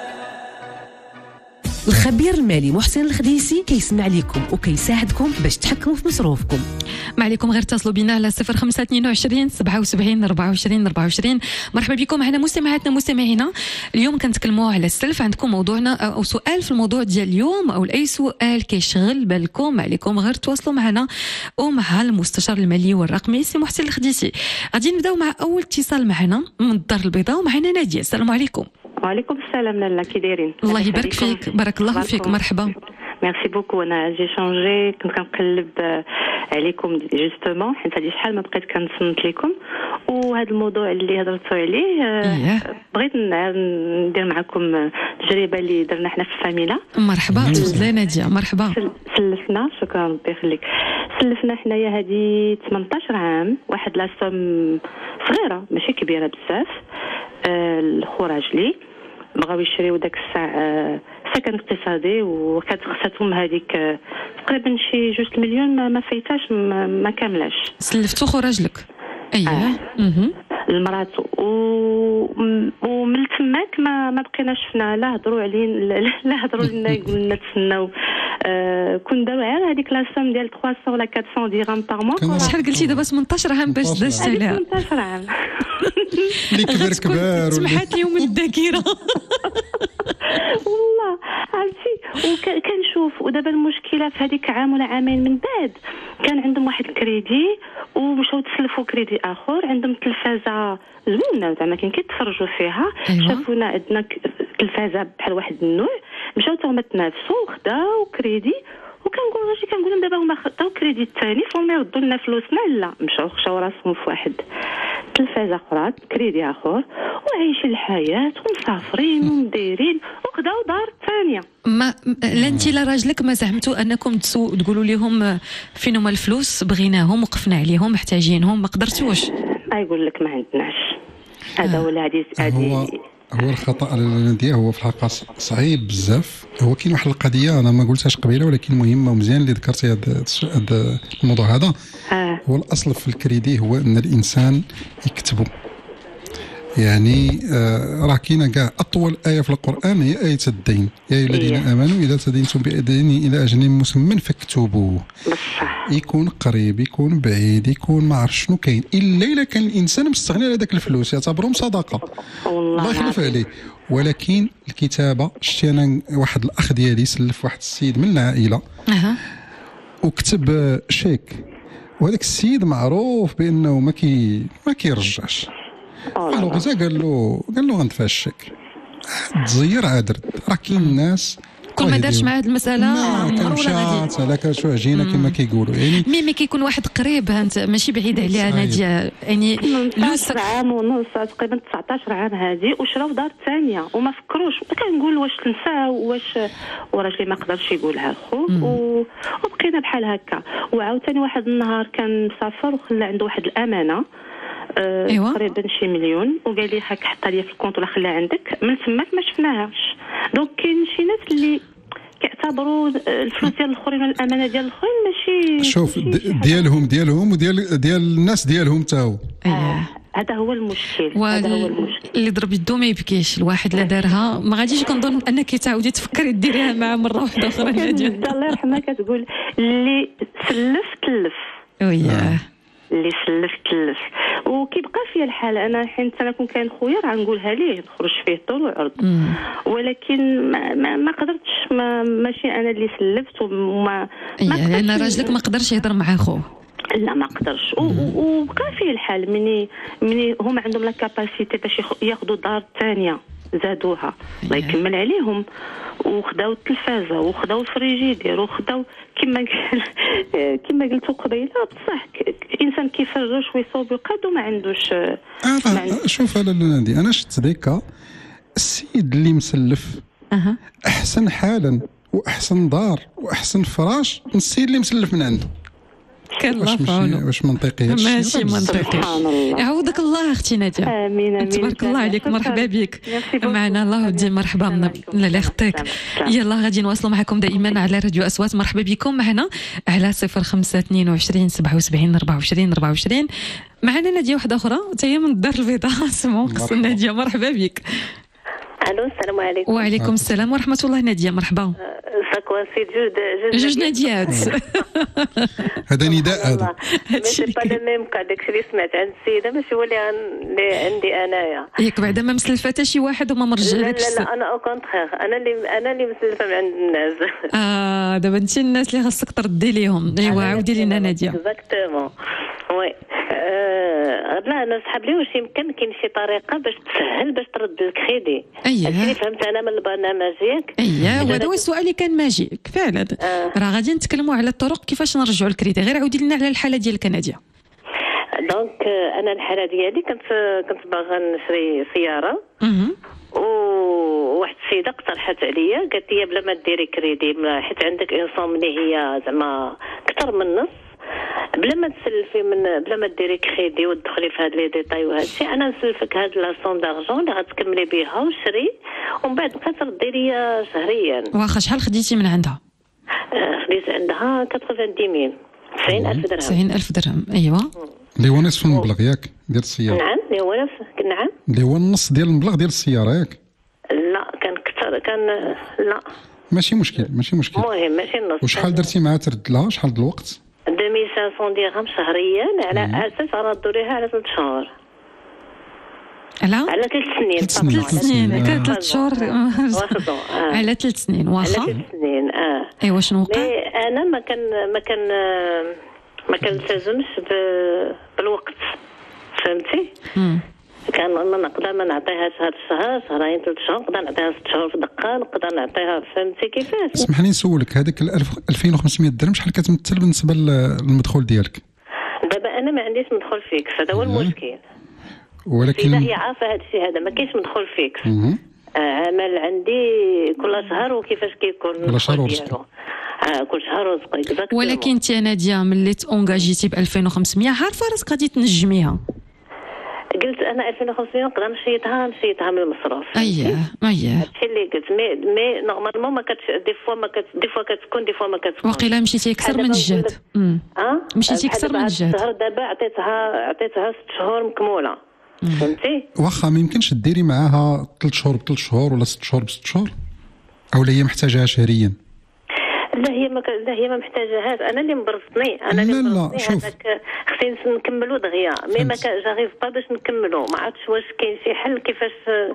الخبير المالي محسن الخديسي كيسمع لكم وكيساعدكم باش تحكموا في مصروفكم. ما عليكم غير اتصلوا بنا على 0522 77 24 24. مرحبا بكم معنا مستمعاتنا مستمعينا. اليوم كنتكلموا على السلف. عندكم موضوعنا او سؤال في الموضوع ديال اليوم او اي سؤال كيشغل بالكم، ما عليكم غير تواصلوا معنا ومع المستشار المالي والرقمي سي محسن الخديسي. غادي نبداو مع اول اتصال معنا من الدار البيضاء ومعنا ناديه. السلام عليكم. وعليكم السلام لاله، كي دايرين؟ الله يبارك فيك. بارك الله فيك. مرحبا. ميرسي بوكو. انا جي شونجي كنت كنقلب عليكم جوستومون حيت هذه شحال ما بقيت كنتصنت لكم، وهذا الموضوع اللي هضرتوا عليه بغيت ندير معكم التجربه اللي درنا حنا في الفاميلا. مرحبا تفضلي ناديه. مرحبا. سلفنا، شكرا ربي يخليك. سلفنا حنايا هذه 18 عام واحد لاصوم صغيره ماشي كبيره بزاف. الخراج لي بغاو يشريو داك الساعه سكن اقتصادي، وكانت خصاتهم هذيك تقريبا شي 2 مليون ما فايتاش ما كاملاش. سلفتو خراج لك؟ اييه. المرات ومن تماك ما بقيناش شفنا لا هضروا علينا لا هضروا لنا يقولوا لنا تسناو. كون داروا غير هذيك لاسوم ديال 300 ولا 400 درهم باغ موا. شحال قلتي دابا 18 عام باش دازت عليها؟ 18 عام اللي كبر كبار سمحات لي من الذاكره. والله عرفتي. وكنشوف ودابا المشكله في هذيك عام ولا عامين من بعد كان عندهم واحد الكريدي ومشاو تسلفوا كريدي اخر. عندهم تلفازه زوينه زعما كاين كيتفرجوا فيها. شافونا عندنا تلفازه بحال واحد النوع، مشاو تا هما تنافسوا وخداو كريدي. كنقول لهم دابا هما خداو كريدي الثاني فهم يردوا لنا فلوسنا. لا مشاو خشاو راسهم في واحد تلفازه اخرى كريدي اخر وعايشين الحياه ومسافرين ومدايرين وخداو دار ثانيه. ما لا انت لا راجلك ما زعمتوا انكم تقولوا لهم فين هما الفلوس؟ بغيناهم وقفنا عليهم محتاجينهم ما قدرتوش؟ يقول لك ما عندناش. هذا هو العادي. هو الخطا الذي هو في الحقيقه صعيب بزاف. هو كاين واحد القضيه انا ما قلتهاش قبيله ولكن مهمه ومزيان اللي ذكرتي هذا الموضوع هذا. هو الاصل في الكريدي هو ان الانسان يكتبه. يعني راه كاينه كاع اطول ايه في القران هي ايه الدين. يا ايها الذين امنوا اذا تدينتم بدين الى اجل مسمى فاكتبوه. يكون قريب يكون بعيد يكون ما عرف شنو كاين، الا كان الانسان مستغني على داك الفلوس يعتبرهم صدقه الله يخلف عليه. ولكن الكتابه شتي انا واحد الاخ ديالي سلف واحد السيد من العائله وكتب شيك، وهذاك السيد معروف بانه ما كيرجعش. قال له غندفع الشيك تزير عاد راه كاين الناس كل ما دارش مع هذه المساله عمره ولا غادي هذاك شو عجينه كما كيقولوا. يعني مي كيكون واحد قريب انت ماشي بعيد عليها ناديه. يعني 18 عام ونص تقريبا 19 عام هذه وشراو دار ثانيه وما فكروش. كنقول واش تنساو واش وراجلي ما قدرش يقولها الخوف وبقينا بحال هكا. وعاوتاني واحد النهار كان مسافر وخلى عنده واحد الامانه تقريبا شي مليون وقال لي هاك حطها لي في الكونط ولا خليها عندك. من تماك ما شفناهاش. دونك كاين شي ناس اللي كيعتبروا الفلوس ديال الاخرين والامانه ديال الاخرين ماشي شوف ديالهم وديال الناس ديالهم تا هو. هذا هو المشكل. هذا هو المشكل. اللي ضرب يدو ما يبكيش. الواحد لا دارها ما غاديش كنظن انك تعاودي تفكري ديريها مع مره واحده اخرى. الله يرحمها كتقول اللي سلف تلف. اللي سلف تلف وكيبقى فيها الحال. انا حين انا كون كاين خويا راه نقولها ليه نخرج فيه طول وعرض. ولكن ما قدرتش. ماشي انا اللي سلفت وما لان راجلك ما قدرش يهضر مع خوه. لا ما قدرش وبقى فيه الحال. مني هما عندهم لا كاباسيتي باش ياخذوا دار ثانيه زادوها الله يكمل عليهم وخداو التلفازه وخداو الفريجيدير وخداو كما قلتوا قبيله. بصح الانسان كيفرج ويصوب ويقاد وما عندوش شوف انا نادي انا شفت ديكا السيد اللي مسلف احسن حالا واحسن دار واحسن فراش من السيد اللي مسلف من عنده. كان الله في عونه. واش منطقي هادشي؟ ماشي منطقي. يعوضك الله اختي ناديه. امين تبارك الله عليك. مرحبا بك معنا. الله ودي مرحبا لا يخطيك. يلا غادي نواصلوا معكم دائما على راديو اصوات. مرحبا بكم معنا على 0522 77 24 24. معنا ناديه واحده اخرى تاهي من الدار البيضاء سمو قص ناديه. مرحبا بك. الو السلام عليكم. وعليكم السلام ورحمه الله. ناديه مرحبا. ساكوا سي جوج ناديات. هذا نداء هذا ماشي با لو ميم كاع داكشي اللي سمعت عند السيده ماشي هو اللي عندي انايا. ياك بعدا ما مسلفه حتى شي واحد وما مرجعلكش. لا انا او كونترير انا اللي مسلفه من عند الناس. دابا انت الناس اللي خاصك تردي ليهم. ايوا عاودي لينا ناديه. اكزاكتومون وي. لا انا نسحب ليه واش يمكن كاين شي طريقه باش تسهل باش ترد الكريدي. اييه هادشي اللي فهمت انا من البرنامج ياك. اييه وهذا هو السؤال اللي كان ماجيك فعلا. راه غادي نتكلموا على الطرق كيفاش نرجعوا الكريدي. غير عاودي لنا على الحاله ديالك ناديه. دونك انا الحاله ديالي كنت باغا نشري سياره وواحد السيده اقترحت عليا قالت لي بلا ما ديري كريدي حيت عندك انصوم اللي هي زعما اكثر من نص بلا ما تسلفي بلا ما ديري كريدي وتدخلي في هاد لي ديتاي وهذا الشيء انا نسلفك هاد لاصون دارجون اللي غتكملي بها وشري ومن بعد بقى تردي لي شهريا. واخا شحال خديتي من عندها؟ خديت عندها 90000 90,000 درهم. 90,000 درهم ايوا اللي هو نصف المبلغ ياك ديال السياره. نعم اللي هو نعم اللي هو النص ديال المبلغ ديال السياره ياك. لا كان كثر كان لا ماشي مشكل المهم ماشي النص. وشحال درتي معها ترد لها شحال د الوقت؟ 2500 درهم شهريا على اساس ردوا ليها على 3 شهور. على 3 سنين. 3 سنين كان 3 شهور على 3 سنين واخا. على 3 سنين ايوا شنو وقع؟ انا ما كنلتزمش بالوقت فهمتي. كان نقدر ما نعطيهاش هذا الشهر شهرين 3 شهور نقدر نعطيها 6 شهور في دقه نقدر نعطيها فهمتي كيفاش. اسمح لي نسولك هذاك 2500 درهم شحال كتمثل بالنسبه للمدخول ديالك؟ دابا انا ما عنديش مدخول فيكس هذا هو المشكل. ولكن هي عارفه هذا الشيء هذا ما كاينش مدخول فيكس. عمل عندي كل شهر وكيفاش كيكون كل شهر رزقك. كل شهر رزقك. ولكن انت ناديه ملي تونجاجيتي ب 2500 عارفه راسك غادي تنجميها. قلت انا 2500 نقدر نشيطها من المصروف. اييه هادشي اللي قلت مي نورمالمون ما كتش دي فوا كتكون دي فوا ما كتكون. وقيلا مشيتي اكثر من الجهد. مشيتي اكثر من الجهد. دابا عطيتها 6 شهور مكموله فهمتي. واخا ما يمكنش ديري معاها 3 شهور ب3 شهور ولا 6 شهور ب6 شهور او لا هي محتاجاها شهريا؟ لا هي ما محتاجاهاش انا اللي مبرزتني هذاك خصني نكملوا دغيا مي ما جاريف با باش نكملوا ما عرفتش واش كاين شي حل كيفاش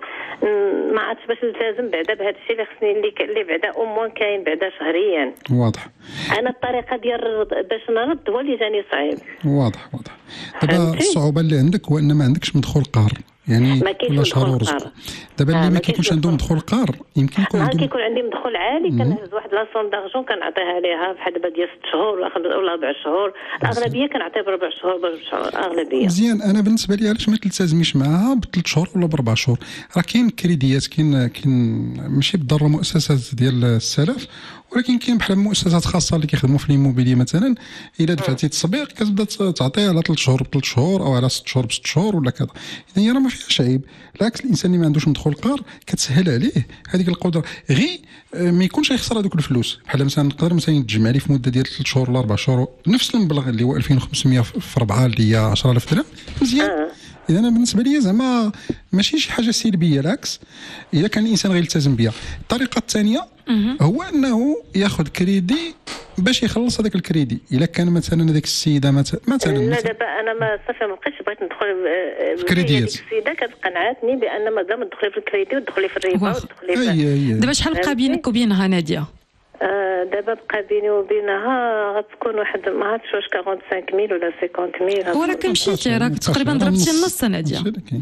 ما عرفتش باش نلتزم بعدا بهذا الشيء اللي خصني اللي بعدا او موان كاين بعدا شهريا. واضح. انا الطريقه ديال باش نرد هو اللي جاني صعيب. واضح. دابا الصعوبه اللي عندك هو ان ما عندكش مدخول قار يعني كل شهر رزق. دابا اللي ما كيكونش عنده مدخول قار يمكن يكون عنده كيكون عندي مدخول عالي كنهز واحد لاصون دارجون كنعطيها ليها بحال دابا ديال 6 شهور ولا 4 شهور. الاغلبيه كنعطيها ب 4 شهور اغلبيه. مزيان. انا بالنسبه لي علاش ما تلتزميش معها ب3 شهور ولا ب4 شهور؟ راه كاين كريديات كاين ماشي بالضروره مؤسسات ديال السلف ولكن كاين بحال مؤسسات خاصه اللي كيخدموا في الإيموبيلي مثلا الا دفعتي التسبيق كتبدا تعطيها على 3 شهور ب3 شهور او على 6 شهور ب6 شهور ولا كذا. اذا هي راه ما فيهاش عيب. بالعكس الانسان اللي ما عندوش مدخول قار كتسهل عليه هذيك القدره غير ما يكونش يخسر هذوك الفلوس. بحال مثلا نقدر مثلا يتجمع لي في مده ديال 3 شهور ولا 4 شهور نفس المبلغ اللي هو 2500 في 4 اللي هي 10000 درهم مزيان. اذا انا بالنسبه لي زعما ماشي شي حاجه سلبيه العكس اذا كان الانسان غيلتزم بها. الطريقه الثانيه هو انه ياخذ كريدي باش يخلص هذاك الكريدي. الا كان مثلا هذيك السيده مثلا لا دابا انا ما صافي ما بقيتش بغيت ندخل في كريديات. السيده كتقنعتني بان مادام تدخلي في الكريدي وتدخلي في الربا وتدخلي في دابا شحال بقى بينك وبينها ناديه؟ دابا بقى بيني وبينها غتكون واحد ما عرفتش واش 45000 ولا 50000. وراك مشيتي راك تقريبا ضربتي النص ناديه.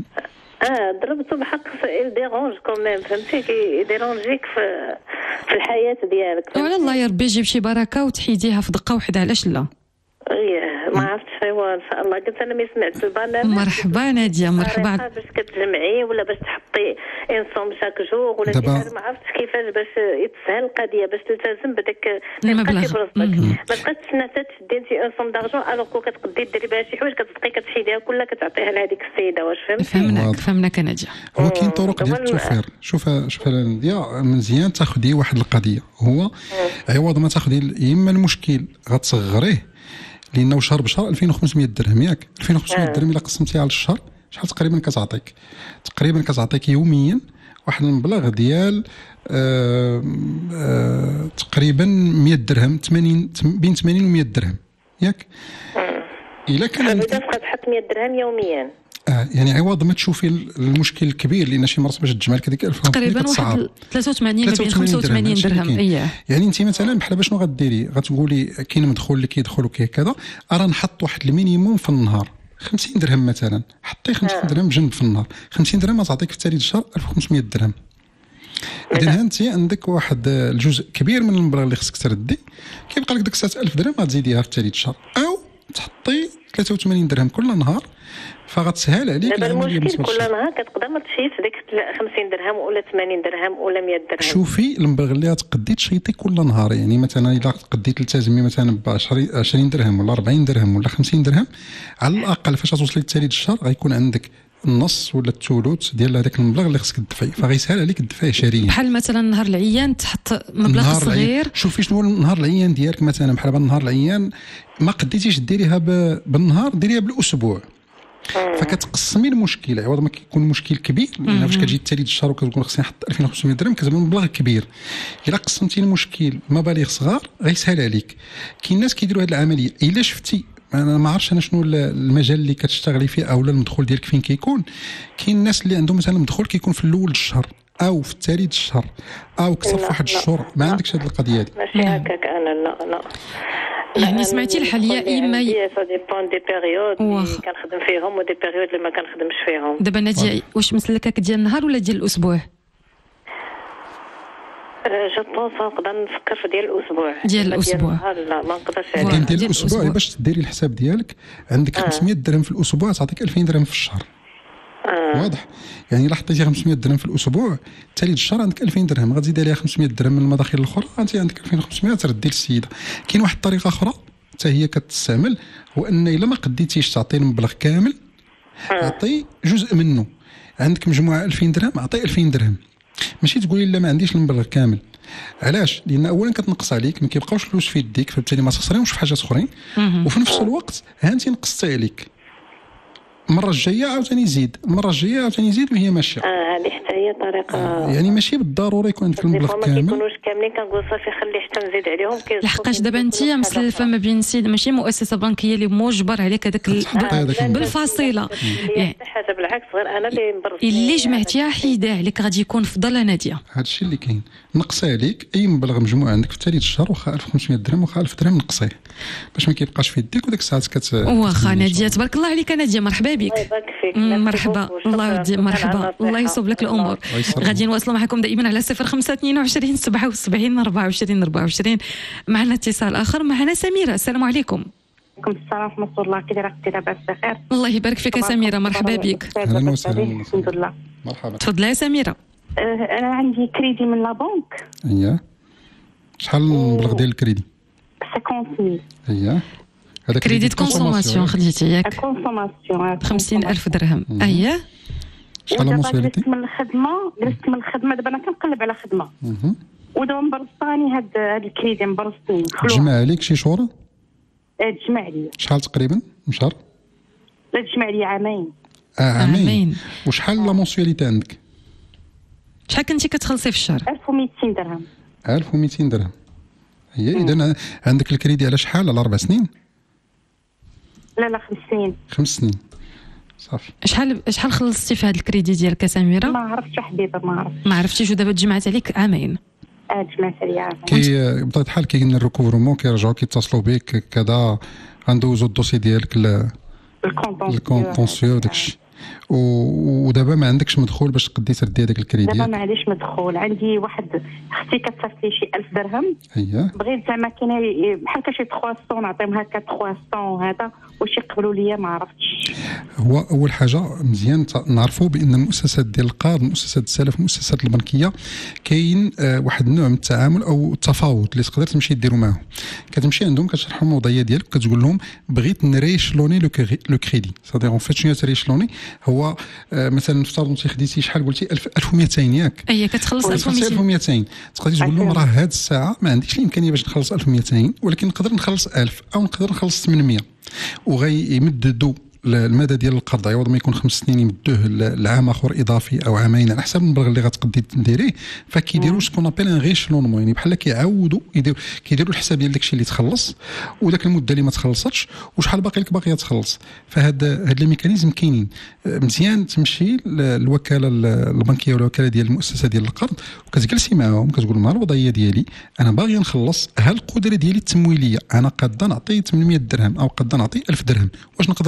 ضربته بحق ديرونج كوميم فهمتي كيديرونجيك في الحياه ديالك. وعلى الله يا ربي يجيب شي بركه وتحيديها في دقه واحده علاش لا. ما عرفتش ايوا ان شاء الله. قلت انا ملي سمعت البرنامج مرحبا ناديه مرحبا. باش كتجمعي ولا باش تحطي انصوم شاك جور ولا شي حاجه ما عرفتش كيفاش باش يتسهل القضيه باش تلتزم بداك المبلغ. ما تبقاش تسنى حتى تشدي انت انصوم دارجون الوغ كتقدي ديري بها شي حوايج كتبقي كتحيديها كلها كتعطيها لهذيك السيده. واش فهمناك ناديه. هو كاين طرق ديال التوفير. شوف ناديه مزيان تاخدي واحد القضيه هو عوض ما تاخدي اما المشكل غتصغريه لانه شهر بشهر 2500 درهم ياك 2500 درهم الا قسمتيها على الشهر شحال تقريبا كتعطيك؟ تقريبا كتعطيك يوميا واحد المبلغ ديال تقريبا 100 درهم 80 بين 80 و 100 درهم ياك. الا كان تحط 100 درهم يوميا يعني عوض ما تشوفي المشكل الكبير لان شي مرات باش تجمع لك هذيك 1000 تقريبا واحد 83 ما بين 85 درهم. يعني انت مثلا بحال باش شنو غديري غتقولي كاين مدخول اللي كيدخل وكذا راه نحط واحد المينيموم في النهار 50 درهم مثلا، حطي 50 درهم بجنب في النهار. 50 درهم تعطيك في التالي الشهر 1500 درهم. اذا انت عندك واحد الجزء كبير من المبلغ اللي خصك تردي، كيبقى لك ديك 6000 درهم غتزيديها في التالي الشهر، او تحطي 83 درهم كل نهار، فغتسهل عليك العمليه. المشكل كل نهار كتقدر ما تشيش ديك 50 درهم ولا 80 درهم ولا 100 درهم. شوفي المبلغ اللي غتقدي تشيطي كل نهار، يعني مثلا الا تقدي تلتزمي مثلا ب 20 درهم ولا 40 درهم ولا 50 درهم، على الاقل فاش توصلي لتالي الشهر غيكون عندك النص ولا الثلث ديال هذاك المبلغ اللي خصك تدفعي، فغيسهل عليك تدفعي شهريا. بحال مثلا نهار العيان تحط مبلغ صغير. شوفي شنو نهار العيان ديالك، مثلا بحال نهار العيان ما قديتيش ديريها بالنهار، ديريها بالاسبوع، فكتقسمي المشكل. عوض ما كيكون مشكل كبير، لان فاش كتجي التالي الشهر وكتقول خصني نحط 2500 درهم كتبان مبلغ كبير. الا قسمتي المشكل مبالغ صغار غيسهل عليك. كاين ناس كيديروا هذه العمليه. الا شفتي، انا ما عرفتش انا شنو المجال اللي كتشتغلي فيه او المدخول ديالك فين كيكون. كاين الناس اللي عندهم مثلا المدخول كيكون في الاول الشهر او في الثالث الشهر او كثر في واحد الشهور. ما عندكش هذه القضيه هذه؟ ماشي هكاك انا. لا يعني سمعتي الحاليه اما سا ديبون دي بيريود اللي كنخدم فيهم ودي بيريود اللي ما كنخدمش فيهم. دابا ناديه واش مسلكك ديال النهار ولا ديال الاسبوع؟ جو بونس نقدر نفكر في ديال الاسبوع. ديال الاسبوع لا ما نقدرش عليه. ديال الاسبوع باش ديري الحساب ديالك عندك 500 درهم في الاسبوع تعطيك 2000 درهم في الشهر. واضح؟ يعني الا حطيتي 500 درهم في الاسبوع ثالث الشهر عندك 2000 درهم، غتزيد عليها 500 درهم من المداخيل الاخرى، انت عندك 2500 تردي للسيده. كاين واحد الطريقه اخرى حتى هي كتستعمل، هو ان الا ما قديتيش تعطي المبلغ كامل عطي جزء منه. عندك مجموعه 2000 درهم، عطي 2000 درهم. ماشي تقولي لا ما عنديش المبلغ كامل. علاش؟ لان اولا كتنقص عليك، ما كيبقاوش فلوس في يديك، فبالتالي ما تخسريهمش في حاجات اخرين، وفي نفس الوقت ها انت نقصتي عليك. المره الجايه عاوتاني يزيد، المره الجايه عاوتاني يزيد، وهي ماشيه. هذه حتى هي طريقه. يعني ماشي بالضروره يكون عندك المبلغ كامل. ما كيكونوش كاملين، كنقول صافي خلي حتى نزيد عليهم. لحقاش دابا انت مسلفه ما بين سيد، ماشي مؤسسه بنكيه اللي موجبر عليك هذاك بالفصيله. يعني حاجه بالعكس، غير انا اللي مبرز اللي جمعتيها حيده عليك غادي يكون فضل ناديه. هذا الشيء اللي كاين. نقصي عليك اي مبلغ مجموع عندك في ثالث الشهر، واخا 1500 درهم واخا 1000 درهم نقصيه باش ما كيبقاش في يديك، وديك الساعات واخا ناديه. تبارك الله عليك ناديه، مرحبا بك. مرحبا، الله يودي، مرحبا، الله يصوب لك الامور. غادي نواصلوا معكم دائما على 0522 77 24 24. معنا اتصال اخر، معنا سميره. السلام عليكم. وعليكم السلام ورحمه الله. كي دايره اختي؟ لاباس بخير؟ الله يبارك فيك يا سميره، مرحبا بك. اهلا وسهلا. الحمد لله. مرحبا. تفضلي يا سميره. انا عندي كريدي من لا بنك. اييه. شحال المبلغ ديال الكريدي؟ 50000. اييه. هذا كريدي كونسوماسيون خديتي ياك؟ كونسوماسيون 50000 درهم. اييه. شحال المصاريف؟ جلست من الخدمه دابا انا كنقلب على خدمه. ودابا مبرزطاني هاد الكريدي مبرزطني. تجمع عليك شي شهور؟ تجمع لي. شحال تقريبا شهر؟ لا تجمع لي عامين. عامين. وشحال لا مونسياليتي عندك؟ شحال كنتي كتخلصي في الشهر؟ 1200 درهم. 1200 درهم. هي اذا عندك الكريدي على شحال؟ على 4 سنين؟ لا 5 سنين. 5 سنين صافي. شحال خلصتي في هذا الكريدي ديالك سميره؟ ما عرفتش حبيبه، ما عرفتش. ما عرفتيش، ودابا تجمعت عليك عامين. تجمعت عليا عامين. بطبيعه الحال كاين الريكوفرمون، كيرجعوا كيتصلوا بك كذا، غندوزوا الدوسي ديالك الكونتونسيو داكشي. ودابا ما عندكش مدخول باش تقدي تردي هذاك الكريدي؟ دابا ما عنديش مدخول. عندي واحد اختي كتصرف لي شي 1000 درهم. اييه. بغيت زعما كاينه بحال كشي 300 نعطيهم هكا 300 هذا، واش يقبلوا ليا؟ ما عرفتش. هو اول حاجه مزيان نعرفوا بان المؤسسات ديال القرض، مؤسسات السلف، المؤسسات البنكيه كاين واحد النوع من التعامل او التفاوض اللي تقدر تمشي ديروا معاهم. كتمشي عندهم كتشرح لهم الوضعيه ديالك، كتقول لهم بغيت نريشلوني لو كريدي. صافي اون فيت شنو تريشلوني؟ هو مثلا نفترض انت خديتي شحال قلتي 1200 ياك؟ اي كتخلص 1200. تقدري تقول لهم راه هاد الساعه ما عنديش الامكانيه باش نخلص 1200، ولكن نقدر نخلص 1000 او نقدر نخلص 800، وغيمددوا المدى ديال القرض. عوض ما يكون 5 سنين يمدوه لعام اخر اضافي او عامين على حسب المبلغ اللي غتقدي ديريه. فكيديروا سكون ابيل ان غيشلونمون، يعني بحال كيعاودوا كيديروا الحساب ديال داكشي اللي تخلص وداك المده اللي ما تخلصتش وشحال باقي لك باقيه تخلص. فهاد الميكانيزم كاينين. مزيان تمشي للوكاله البنكيه ولا الوكاله ديال المؤسسه ديال القرض وكتجلسي معاهم كتقول لهم الوضعيه ديالي، انا باغي نخلص، ها القدره ديالي التمويليه، انا قادة نعطي 800 درهم او قادة نعطي 1000 درهم، واش نقدر نعطيها؟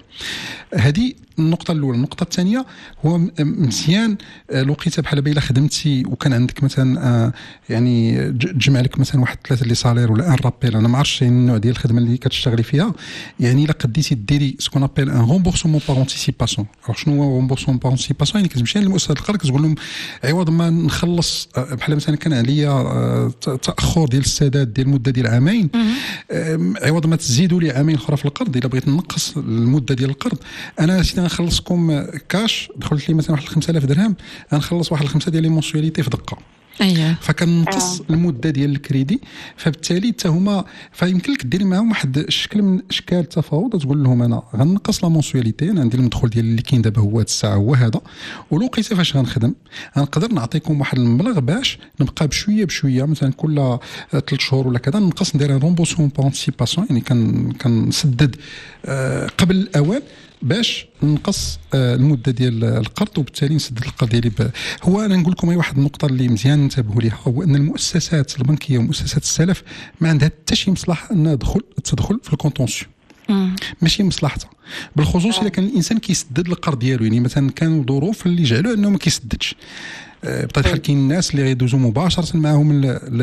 هذه النقطة الأولى. النقطة الثانية هو مزيان الوقيته بحال بيلا خدمتي وكان عندك مثلا يعني تجمع لك مثلا واحد 3 لي سالير ولا ان رابيل، انا ما عرفتش النوع ديال الخدمه اللي كتشتغلي فيها، يعني الا قديتي ديري سكون ابيل ان رومبورسمون بار انتيسيباسيون. شنو هو رومبورسمون بار انتيسيباسيون؟ يعني كتمشي لمؤسسه القرض كتقول لهم عوض ما نخلص بحال مثلا كان عليا تاخر ديال السداد ديال المده ديال عامين، عوض ما تزيدوا لي عامين اخرى في القرض، الا بغيت نقص المده ديال القرض انا سيدي غنخلصكم كاش، دخلت لي مثلا واحد 5000 درهم غنخلص واحد 5 ديال لي مونسياليتي في دقه. اييه فكنقص المده ديال الكريدي، فبالتالي حتى هما فيمكن لك ديري معاهم واحد الشكل من اشكال التفاوض، تقول لهم انا غنقص لا مونسياليتي، انا عندي المدخول ديال اللي كاين دابا هو هاد الساعه هو هذا، ولوقيته فاش غنخدم غنقدر نعطيكم واحد المبلغ باش نبقى بشويه بشويه مثلا كل 3 شهور ولا كذا نقص ندير رومبورسمون بار انتيسيباسيون، يعني كنسدد قبل الاوان باش نقص المده ديال القرض وبالتالي نسدد القرض ديالي. هو انا نقول لكم واحد النقطه اللي مزيان ننتبهوا ليها، هو ان المؤسسات البنكيه ومؤسسات السلف ما عندها حتى شي مصلحه انها تدخل في الكونتونسيون، ماشي مصلحتها، بالخصوص اذا كان الانسان كيسدد القرض ديالو. يعني مثلا كانوا ظروف اللي جعلوا انه ما كيسددش، بطبيعه الحال كاين الناس اللي غيدوزوا مباشره معاهم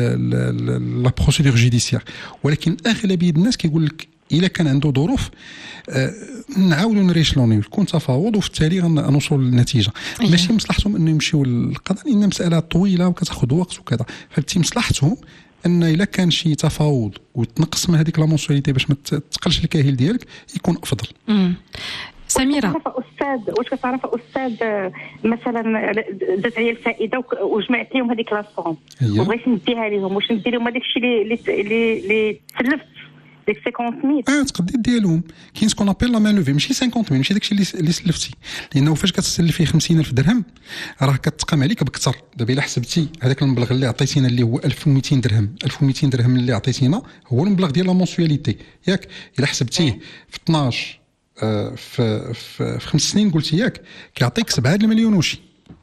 لا بروسيدور جوديسيير، ولكن اغلبيه الناس كيقول لك الا كان عنده ظروف نعاودوا نريشلونيو يكون تفاوض وفي التالي غنوصلوا للنتيجه. ماشي مصلحتهم انه يمشيوا للقضاء لان مساله طويله وكتاخذ وقت وكذا، فبالتالي مصلحتهم ان الا كان شي تفاوض وتنقص من هذيك لا مونسياليتي باش ما تقلش الكاهل ديالك يكون افضل. سميرة واش كتعرف استاذ مثلا دات عليا الفائده وجمعت لهم هذيك لاصون وبغيت نديها لهم، واش ندير لهم هذاك الشيء اللي تسلفت ديك 50000 تقدر ديالهم كاين سكون ابيل لا مان لوفي، ماشي 50000 ماشي داكشي اللي سلفتي، لانه فاش كتسلفي 50000 درهم راه كتقام عليك بكثر. دابا الا حسبتي هذاك المبلغ اللي عطيتينا اللي هو 1200 درهم، 1200 درهم اللي عطيتينا هو المبلغ ديال لا مونسياليتي ياك، الا حسبتيه في 12 في 5 سنين قلتي ياك كيعطيك 7 المليون وشي.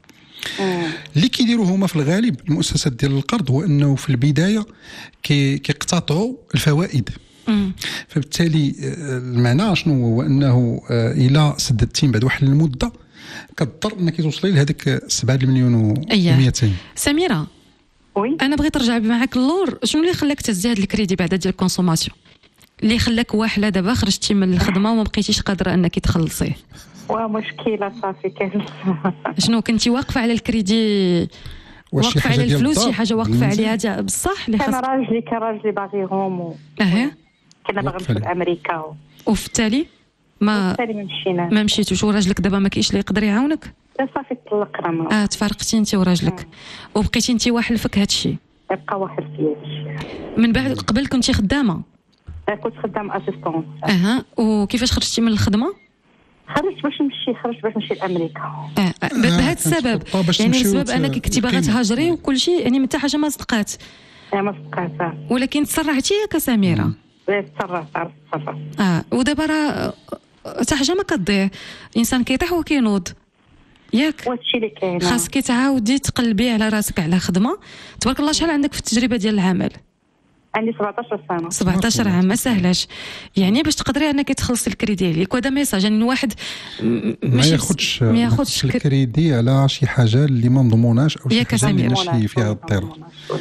اللي كيديروا هما في الغالب المؤسسات ديال القرض هو انه في البدايه كيقتطعوا الفوائد، فبالتالي المعنى شنو هو انه الى سددتي بعد واحد المده كتضطر انك توصلي لهذاك 7 مليون و200. سميره انا بغيت نرجع معاك اللور، شنو اللي خلاك تهز هذا الكريدي بعد ديال الكونسوماسيون اللي خلاك واحله دابا خرجتي من الخدمه وما بقيتيش قادره انك تخلصيه؟ مشكله صافي كان شنو كنتي واقفه على الكريدي؟ واقفه على الفلوس شي حاجه واقفه عليها بصح اللي كان راجلي باغيهم كنا باغي نمشيو لامريكا وفي التالي ما مشيتوش. وراجلك دابا ما كاينش اللي يقدر يعاونك؟ لا صافي طلقنا تفارقتي انت وراجلك وبقيتي انت واحلفك هذا الشيء؟ بقى واحد فيا من بعد قبل كنتي خدامه؟ كنت خدام اسيستونس. وكيفاش خرجتي من الخدمه؟ خرجت باش نمشي لامريكا. بهذا السبب يعني السبب انك كنتي باغا تهاجري وكل شيء، يعني حتى حاجه ما صدقات. ما صدقات ولكن تسرعتي ياك سميره؟ تسرعت. ودابا راه حتى حاجه ما كتضيع، الانسان كيطيح وكينوض ياك، وهادشي اللي كاين. خاصك تعاودي تقلبي على راسك على خدمه. تبارك الله شحال عندك في التجربه ديال العمل؟ عندي 17 سنه. 17 عام ما سهلاش يعني باش تقدري انك تخلصي الكريدي ديالك. وهذا ميساج ان واحد ما ياخذش الكريدي على شي حاجه اللي ما مضموناش او شي حاجه اللي ماشي فيها الضرر.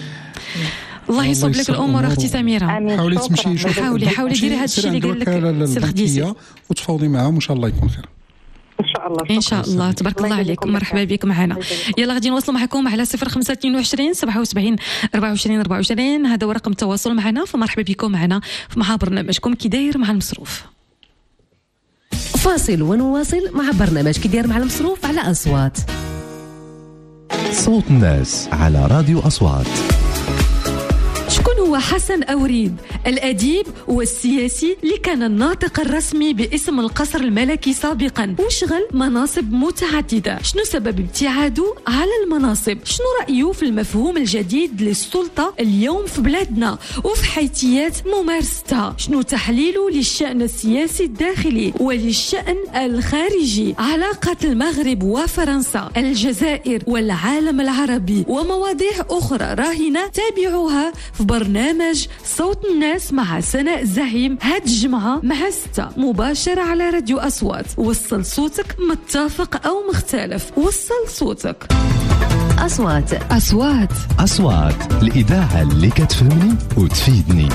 الله يصوب لك الامور اختي سميره. حاولي تمشي حاولي ديري هذا الشيء اللي قال لك سي الخديسي وتفاوضي معاهم وان شاء الله يكون خير. ان شاء الله. تبارك الله عليك، مرحبا بك معنا. يلا غادي نواصلوا معكم على 0522 77 24 24. هذا هو رقم التواصل معنا، فمرحبا بكم معنا مع برنامجكم كي داير مع المصروف. فاصل ونواصل مع برنامج كي داير مع المصروف على أصوات. صوت الناس على راديو أصوات. شكون هو حسن أوريد؟ الأديب والسياسي اللي كان الناطق الرسمي باسم القصر الملكي سابقا وشغل مناصب متعددة. شنو سبب ابتعاده على المناصب؟ شنو رأيه في المفهوم الجديد للسلطة اليوم في بلادنا وفي حيثيات ممارستها؟ شنو تحليله للشأن السياسي الداخلي وللشأن الخارجي؟ علاقة المغرب وفرنسا، الجزائر والعالم العربي ومواضيع أخرى راهنة تابعوها في برنامج برنامج صوت الناس مع سناء زهيم هاد الجمعة مع 6 مباشرة على راديو أصوات. وصل صوتك متفق أو مختلف، وصل صوتك. أصوات أصوات أصوات، الإذاعة اللي كتفهمني وتفيدني.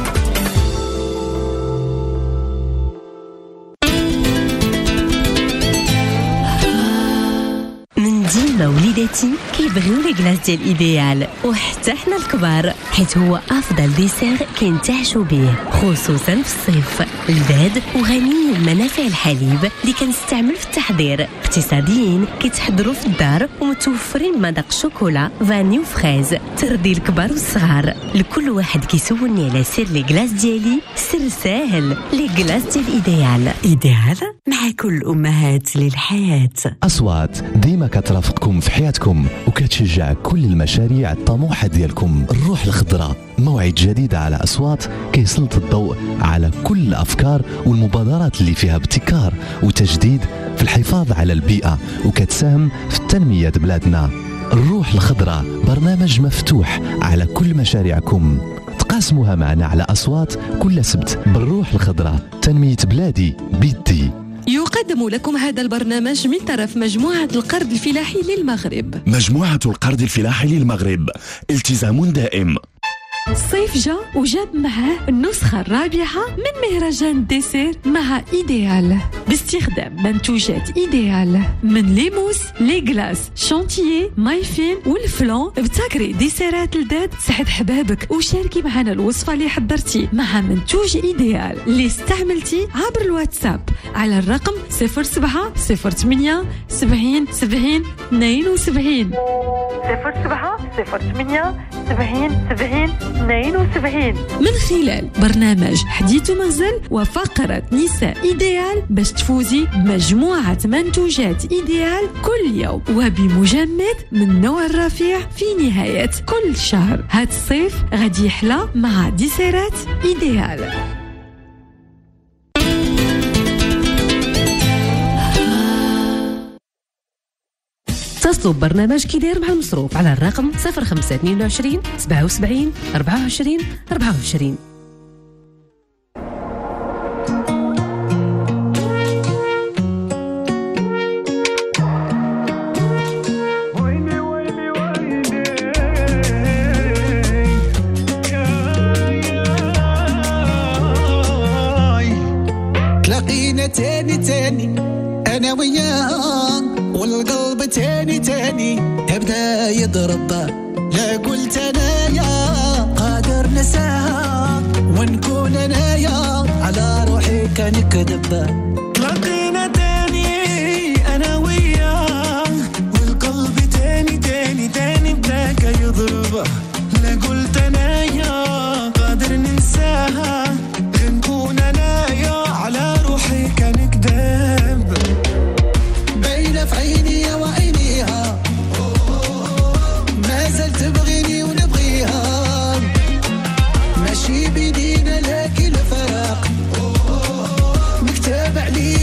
ديما وليداتي كيبغيو لي كلاص ديال ايديال، وحتى حنا الكبار، حيت هو افضل ديسير كينتعشوا به خصوصا في الصيف. لذاذ وغني بمنافع الحليب اللي كنستعمل في التحضير، اقتصاديين كيتحضروا في الدار ومتوفرين مذاق شوكولا فاني وفريز، ترضي الكبار والصغار. لكل واحد كيسولني على سر لي كلاص ديالي، سر ساهل، لي كلاص ديال ايديال مع كل امهات للحياه. أصوات ديما كترافقكم في حياتكم وكتشجع كل المشاريع الطموحة ديالكم. الروح الخضراء، موعد جديد على أصوات كيسلط الضوء على كل الأفكار والمبادرات اللي فيها ابتكار وتجديد في الحفاظ على البيئة وكتساهم في التنمية بلادنا. الروح الخضراء برنامج مفتوح على كل مشاريعكم، تقاسموها معنا على أصوات كل سبت. بالروح الخضراء، تنمية بلادي بيدي. يقدم لكم هذا البرنامج من طرف مجموعة القرض الفلاحي للمغرب. مجموعة القرض الفلاحي للمغرب، التزام دائم. الصيف جا وجاب معاه النسخة الرابعة من مهرجان ديسير مع إيديال، باستخدام منتوجات إيديال من ليموس، لي غلاس، شانتيي، مايفين والفلون. ابتكري ديسيرات لذات سعد حبابك وشاركي معنا الوصفة اللي حضرتي مع منتوج إيديال اللي استعملتي عبر الواتساب على الرقم 07 08 70 70 72 07 08 70 70 72 من خلال برنامج حديث منزل وفقرة نساء إيديال باش تفوزي بمجموعة منتوجات إيديال كل يوم وبمجمد من نوع الرفيع في نهاية كل شهر. هاد الصيف غادي يحلى مع ديسيرات إيديال. اتصلوا ببرنامج كي داير مع المصروف على الرقم 0522 77 24 24. تلاقينا تاني انا وياك، والقلب تاني تبدا يضرب. لا قلت انا يا قادر نساها ونكون انا يا على روحي كنكذب. تلاقينا تاني انا وياك، والقلب تاني بدا يضرب. لا قلت انا يا قادر ننساها نكون انا يا على روحي كنكذب. باينه في عيني يا وعينيها، ما زلت تبغيني ونبغيها، ماشي بيدينا لكن الفراق مكتاب علينا.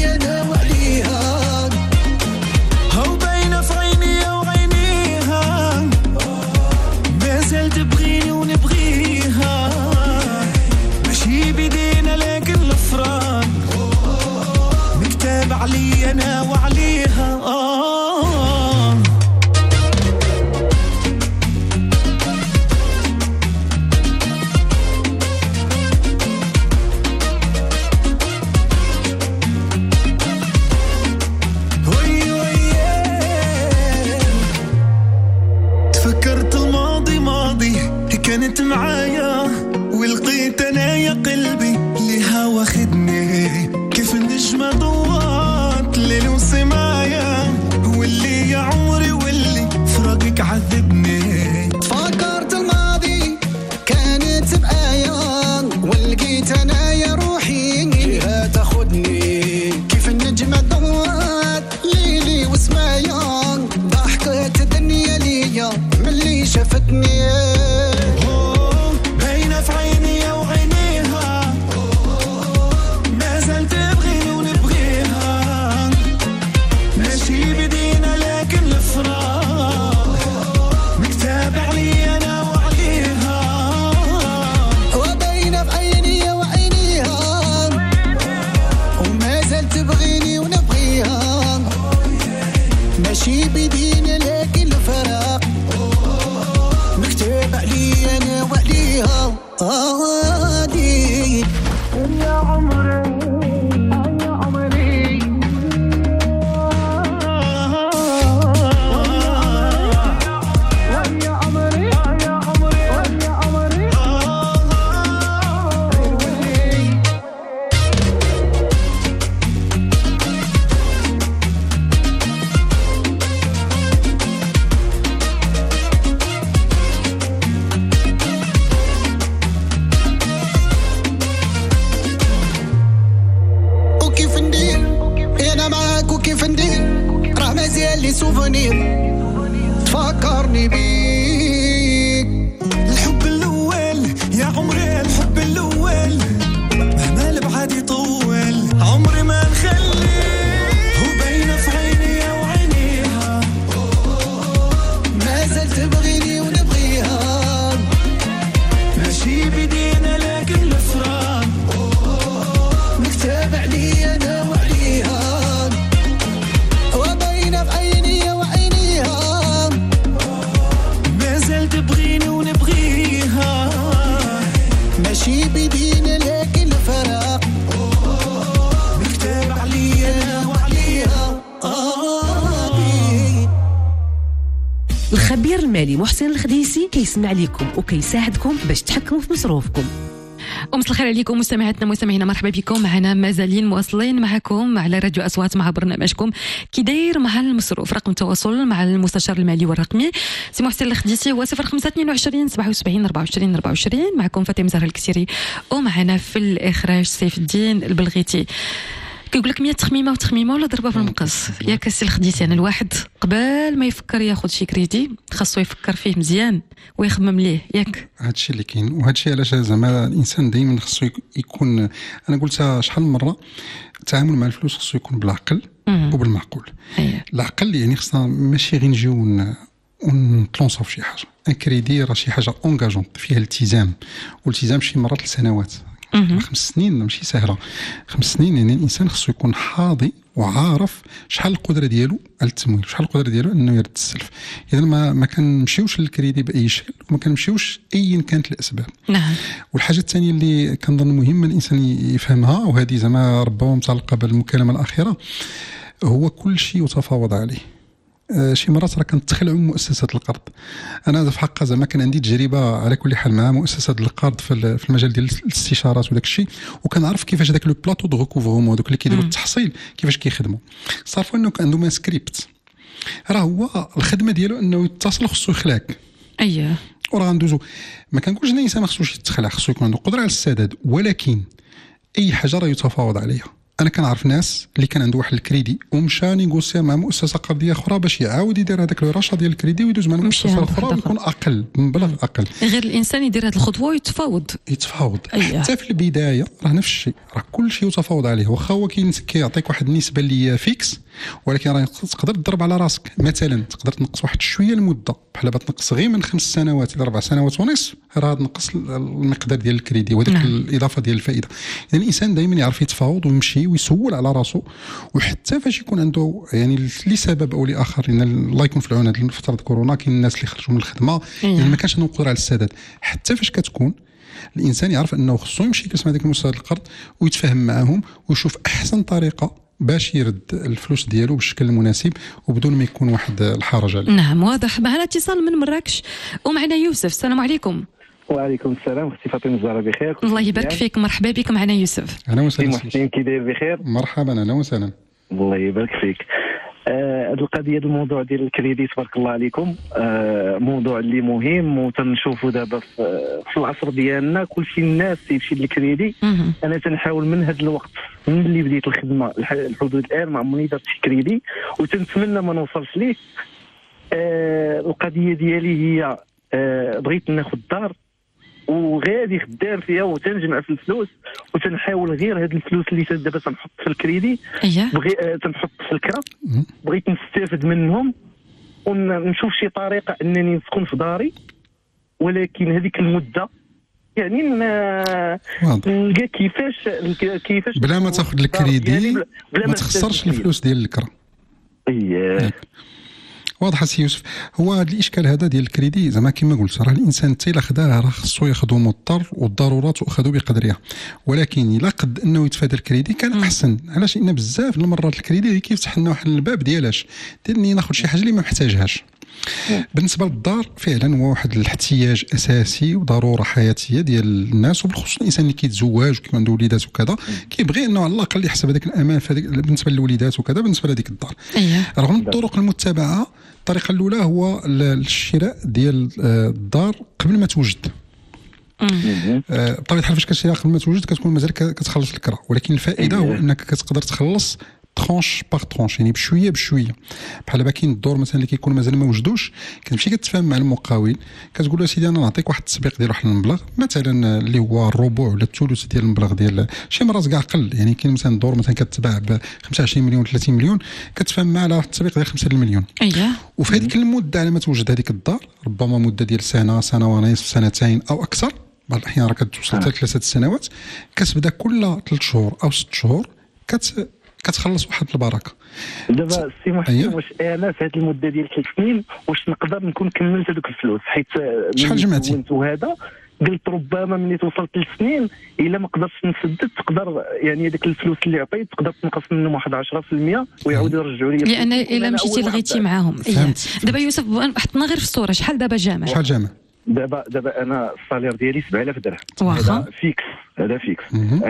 لي سوفونير تفكرني بيك. الحب الاول يا عمري الحب الاول مهما البعد يطول عمري ما نخليه وبين في عيني وعينيها ما زلت تبغيني ونبغيها ماشي بدينا لكن الفران مكتاب علي انا وعليها وبين في عيني وعينيها ما زلت تبغيني ونبغيها ماشي بدينا لكن الفراق مكتاب علي انا وعليها. الخبير المالي محسن الخديسي كيسمع لكم وكيساعدكم باش تحكموا في مصروفكم. ومساء الخير عليكم مستمعينا مرحبا بكم معنا مازالين مواصلين معكم على راديو أصوات مع برنامجكم كي داير مع المصروف. رقم التواصل مع المستشار المالي والرقمي سي محسن الخديسي هو 0522 77 24 24. معكم فاطمه زهر الكسيري ومعنا في الإخراج سيف الدين البلغيتي. كيقول لك 100 تخميمه وتخميمه ولا ضربه في المقص. ياك السي الخديسي يعني الواحد قبل ما يفكر ياخذ شي كريدي خاصو يفكر فيه مزيان ويخمم ليه ياك. هذا الشيء اللي كاين وهذا الشيء علاش زعما الانسان دائما خاصو يكون انا قلتها شحال من مره التعامل مع الفلوس خاصو يكون بالعقل وبالمعقول. العقل يعني خصنا ماشي غير نجيو ونتلونسو في شي حاجه. ان كريدي راه شي حاجه اونغاجونت فيها التزام والالتزام شي مرات لسنوات 5 سنين ماشي سهله. 5 سنين يعني الانسان خصو يكون حاضي وعارف شحال القدره ديالو على التمويل شحال القدره ديالو انه يرد السلف. اذا ما كنمشيوش للكريدي باي شكل وما كنمشيوش ايا كانت الاسباب. نعم. والحاجه الثانيه اللي كنظن مهمه الانسان يفهمها وهذه زعما ربما متعلقه بالمكالمه الاخيره هو كل شيء يتفاوض عليه. شي مرات راه كنتخلعوا من مؤسسات القرض. انا في حقا زعما كان عندي تجربه على كل حال مع مؤسسات القرض في المجال ديال الاستشارات وداك الشيء وكنعرف كيفاش داك لو بلاطو دو ريكوفرمون دوك اللي كيديروا التحصيل كيفاش كيخدموا. صارفوا انه كان عندهم سكريبت راه هو الخدمه ديالو انه يتصل خصو يخلاك. اييه وراه غندوزو ما كنقولش ان الانسان ما خصوش يتخلع خصو يكون عنده قدره على السداد ولكن اي حاجه راه يتفاوض عليها. انا كنعرف ناس اللي كان عنده واحد الكريدي ومشى نيغوسيا مع مؤسسه قرضيه اخرى باش يعاود يدير هذاك لو رشا ديال الكريدي ويدوز مع المؤسسه الاخرى ويكون اقل مبلغ اقل. غير الانسان يدير هذه الخطوه ويتفاوض حتى في البدايه راه نفس الشيء راه كل شيء يتفاوض عليه واخا هو كيعطيك واحد النسبه اللي فيكس ولكن راه تقدر تضرب على راسك. مثلا تقدر تنقص واحد شويه المده بحال تنقص غير من 5 سنوات الى 4 سنوات ونصف راه تنقص المقدار ديال الكريدي وهذيك الاضافه ديال الفائده. اذا الانسان دائما يعرف يتفاوض ويمشي ويسول على راسو وحتى فاش يكون عنده يعني لسبب او لاخر ان الله يكون في العون هذه فتره كورونا كاين الناس اللي خرجوا من الخدمه يعني ما كانش عندهم قدره على السداد. حتى فاش كتكون الانسان يعرف انه خصو يمشي يجلس مع ديك المؤسسات القرض ويتفاهم معاهم ويشوف احسن طريقه باش يرد الفلوس ديالو بالشكل المناسب وبدون ما يكون واحد الحرج عليه. نعم واضح. معنا اتصال من مراكش ومعنا يوسف. السلام عليكم. وعليكم السلام. اختي فاطمه الزهراء بخير. الله يبارك فيك. مرحبا بك معنا يوسف. اهلا وسهلا. محسن كي داير بخير؟ مرحبا اهلا وسهلا. الله يبارك فيك. هذه القضيه الموضوع ديال الكريدي تبارك الله عليكم موضوع اللي مهم وتنشوفوا دابا في العصر ديالنا كلشي الناس تيمشي للكريدي. انا تنحاول من هذا الوقت من اللي بديت الخدمه الحدود الان ما عمرني درت شي كريدي وتنتمنى ما نوصلش ليه. القضيه ديالي هي بغيت ناخذ دار وغادي خدام فيها وتنجمع في الفلوس وتنحاول غير هاد الفلوس اللي دابا تنحط في الكريدي تنحط في الكرا. بغيت نستافد منهم ونشوف شي طريقه انني نسكن في داري ولكن هذيك المده يعني نلقى كيفاش بلا ما تاخذ الكريدي يعني ما تخسرش الفلوس ديال الكرا. واضح سي يوسف. هو هذا الاشكال هذا ديال الكريدي زعما كما قلت راه الانسان حتى الا خداه راه خصو ياخذو مضطر والضرورات تؤخذ بقدرها ولكن الا قد انه يتفادى الكريدي كان احسن. علاش؟ ان بزاف المرات الكريدي كيفتح لنا واحد الباب ديالاش اني ناخذ شي حاجه اللي ما محتاجهاش. بالنسبه للدار فعلا هو واحد الاحتياج اساسي وضروره حياتيه ديال الناس وبالخصوص الانسان اللي كيتزوج وكيكون عنده وليدات وكذا كيبغي انه على الاقل يحسب هذاك الامان بالنسبه للوليدات وكذا بالنسبه لهذيك الدار. رغم الطرق المتبعه الطريقه الاولى هو الشراء ديال الدار قبل ما توجد. بطبيعه الحال فاش كتشريها قبل ما توجد كتكون مازال كتخلص الكرا ولكن الفائده هو انك كتقدر تخلص ترونش باغ ترونش، يعني بشويه بحال دابا كاين الدور مثلا اللي كيكون مازال ما وجدوش، كتمشي كتفاهم مع المقاول كتقول له سيدي انا نعطيك واحد التسبيق ديال واحد المبلغ مثلا اللي هو الربع ولا الثلث ديال المبلغ ديال شي مرات كاع قل، يعني كاين مثلا دور مثلا كتباع ب 25 مليون 30 مليون كتفاهم معاه على التسبيق ديال 5 المليون. وفي هذيك المده على ما توجد هذيك الدار ربما مده ديال سنه ونصف سنتين او اكثر، بعض الاحيان راه كتوصل حتى 3 سنوات، كتبدا كل 3 شهور او 6 شهور كتخلص واحد البركه. دابا السي محمد واش انا في هذه المده ديال 3 سنين واش نقدر نكون كملت هذوك الفلوس؟ حيت شحال جمعتي؟ وهذا قلت ربما ملي توصل 3 سنين الا ما قدرتش نسدد تقدر يعني هذيك الفلوس اللي عطيت تقدر تنقص منهم واحد 10% ويعاودوا يرجعوا لي، لان الا مشيتي لغيتي معاهم. دابا يوسف حطنا غير في الصوره، شحال دابا جامع؟ دابا انا الصالير ديالي 7000 درهم. واخا هذا فيكس.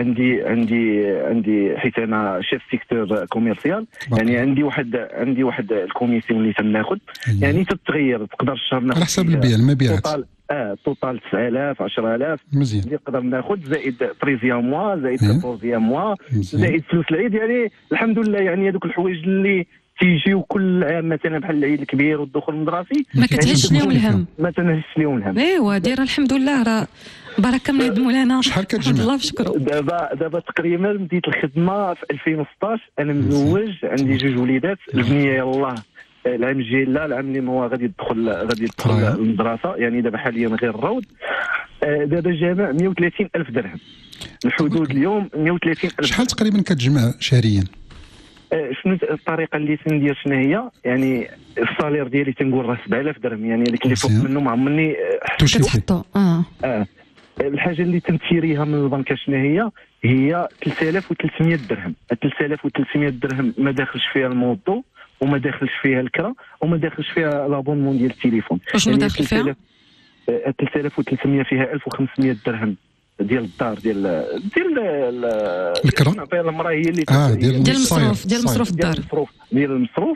عندي حيت انا شيف سيكتور كوميرسيال، يعني عندي واحد الكوميسيون اللي تناخذ، يعني تتغير تقدر الشهر ناخذ على حسب البيع المبيعات توتال 9000 10000 مزيان اللي نقدر ناخذ، زائد 13 موا زائد 14 موا زائد فلوس العيد. يعني الحمد لله يعني هذوك الحوايج اللي تيجيو كل عام مثلا بحال العيد الكبير والدخول المدرسي ما كتهش لهم الهم، ما تنهش لهم الهم. ايوا دايره الحمد لله، راه بركه من عند مولانا. شحال كتجمع؟ الله بشكرو. دابا تقريبا بديت الخدمه في 2016. انا مزوج، عندي 2 وليدات. البنيه يلاه العام الجاي لا العام اللي هو غادي يدخل المدرسه، يعني دابا حاليا غير الروض. دابا جامع 130 ألف درهم الحدود اليوم 130 ألف. شحال تقريبا كتجمع شهريا؟ شنو الطريقه اللي تندير شنو هي؟ يعني الصالير ديالي تنقول راه 7000 درهم، يعني هذيك اللي فوق منه ما عمرني كتحطو. الحاجه اللي تنتيريها من البنكه شنو هي 3300 درهم. 3300 درهم ما داخلش فيها الموضوع وما داخلش فيها الكرا وما داخلش فيها لابونمون ديال التليفون. شنو داخل فيها؟ 3300 فيها 1500 درهم ديال الدار ديال الكرا نعطيها المراه هي اللي ديال المصروف الدار ديال المصروف،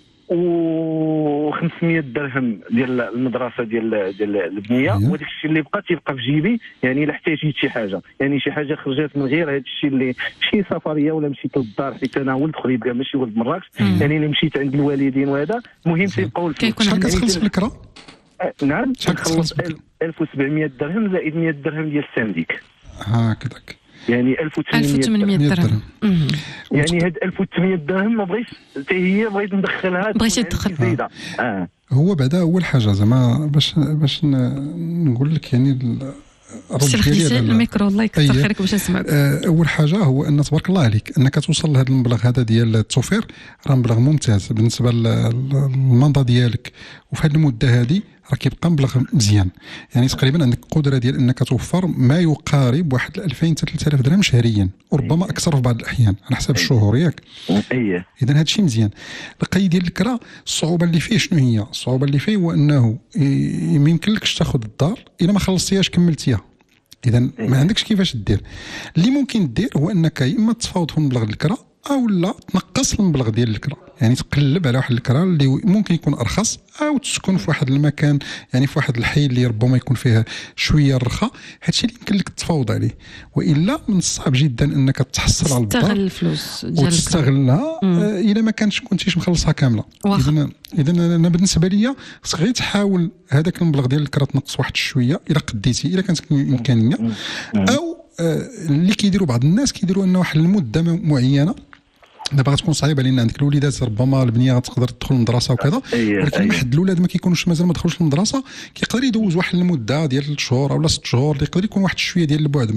و500 درهم ديال المدرسه ديال البنيه، وداك الشيء اللي بقى تيبقى في جيبي. يعني الا احتاجيت شي حاجه، يعني شي حاجه خرجت من غير هذا الشيء اللي شي سفريه ولا مشيت للدار، حيت انا ولد خريبه ماشي ولد مراكش، يعني الا مشيت عند الوالدين وهذا المهم تيبقاو الفلوس. شحال كتخلص في الكرا؟ نعم كتخلص 1700 درهم زائد 100 درهم ديال السانديك. هكذاك يعني 1800 درهم. يعني هاد 1800 درهم ما بغيتش حتى هي بغيت ندخلها، بغيتي تدخل زايده. هو بعدا اول حاجه زعما باش نقول لك يعني خليتي الميكرو الله يكثر خيرك باش نسمعك. اول حاجه هو ان تبارك الله عليك انك توصل لهذا المبلغ هذا ديال التوفير، راه مبلغ ممتاز بالنسبه للمنضه ديالك، وفي هذه المده هذه راه كيبقى مبلغ مزيان. يعني تقريبا عندك قدره ديال انك توفر ما يقارب واحد 2000 حتى 3000 درهم شهريا، وربما اكثر في بعض الاحيان على حسب الشهور ياك. اذا هذا الشيء مزيان. القضيه ديال الكرا الصعوبه اللي فيه شنو هي؟ الصعوبه اللي فيه هو انه ما يمكنلكش تاخذ الدار الا ما خلصتيهاش كملتيها. اذا ما عندكش كيفاش دير. اللي ممكن دير هو انك يا اما تفاوض في مبلغ الكرا او لا تنقص المبلغ ديال الكرا، يعني تقلب على واحد الكرا اللي ممكن يكون ارخص، او تسكن في واحد المكان يعني في واحد الحي اللي ربما يكون فيها شويه الرخاء. هادشي اللي يمكن لك تفاوض عليه، والا من الصعب جدا انك تحصل على الدار تستغل الفلوس ديال وتستغلها الا ما كنتيش مخلصها كامله. اذا انا بالنسبه لي خصك غير تحاول هذاك المبلغ ديال الكرا تنقص واحد شويه الا قديتي، الا كانت امكانيه. او اللي كيديروا بعض الناس كيديروا ان واحد المده معينه، دابا غتكون صعيبه لان عندك الوليدات ربما البنيه غتقدر تدخل المدرسه وكذا، ولكن واحد الاولاد ما كيكونوش مازال ما دخلوش المدرسه، كيقدر يدوز واحد المده ديال 3 شهور او 6 شهور اللي يقدر يكون واحد شويه ديال البعد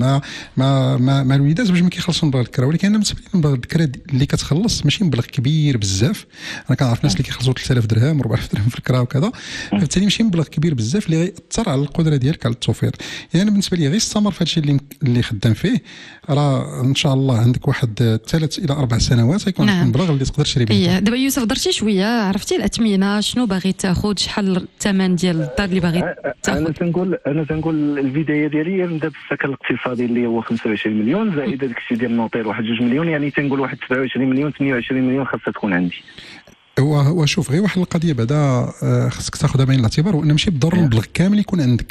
مع الوليدات باش ما كيخلصش مبلغ الكرا. ولكن انا بالنسبه لي مبلغ الكرا اللي كتخلص ماشي مبلغ كبير بزاف. انا كنعرف ناس اللي كيخلصوا 3000 درهم 4000 درهم في الكرا وكذا، فبالتالي ماشي مبلغ كبير بزاف اللي غيأثر على القدره ديالك على التوفير. يعني انا بالنسبه لي غير استمر في هذا الشيء اللي خدام فيه، راه ان شاء الله عندك واحد 3 إلى 4 سنوات غيكون عندك مبلغ اللي تقدر تشري به. دابا يوسف درتي شويه، عرفتي الاثمنه شنو باغي تاخذ، شحال الثمن ديال الدار اللي باغي تاخذ؟ انا تنقول البدايه ديالي نبدا بالسكن الاقتصادي اللي هو 25 مليون زائد داك الشيء ديال النوطير واحد 2 مليون، يعني تنقول واحد 27 مليون 28 مليون خاصها تكون عندي. وشوف غير واحد القضيه بعدا خصك تاخذها بعين الاعتبار، وان ماشي بالضروره المبلغ كامل يكون عندك.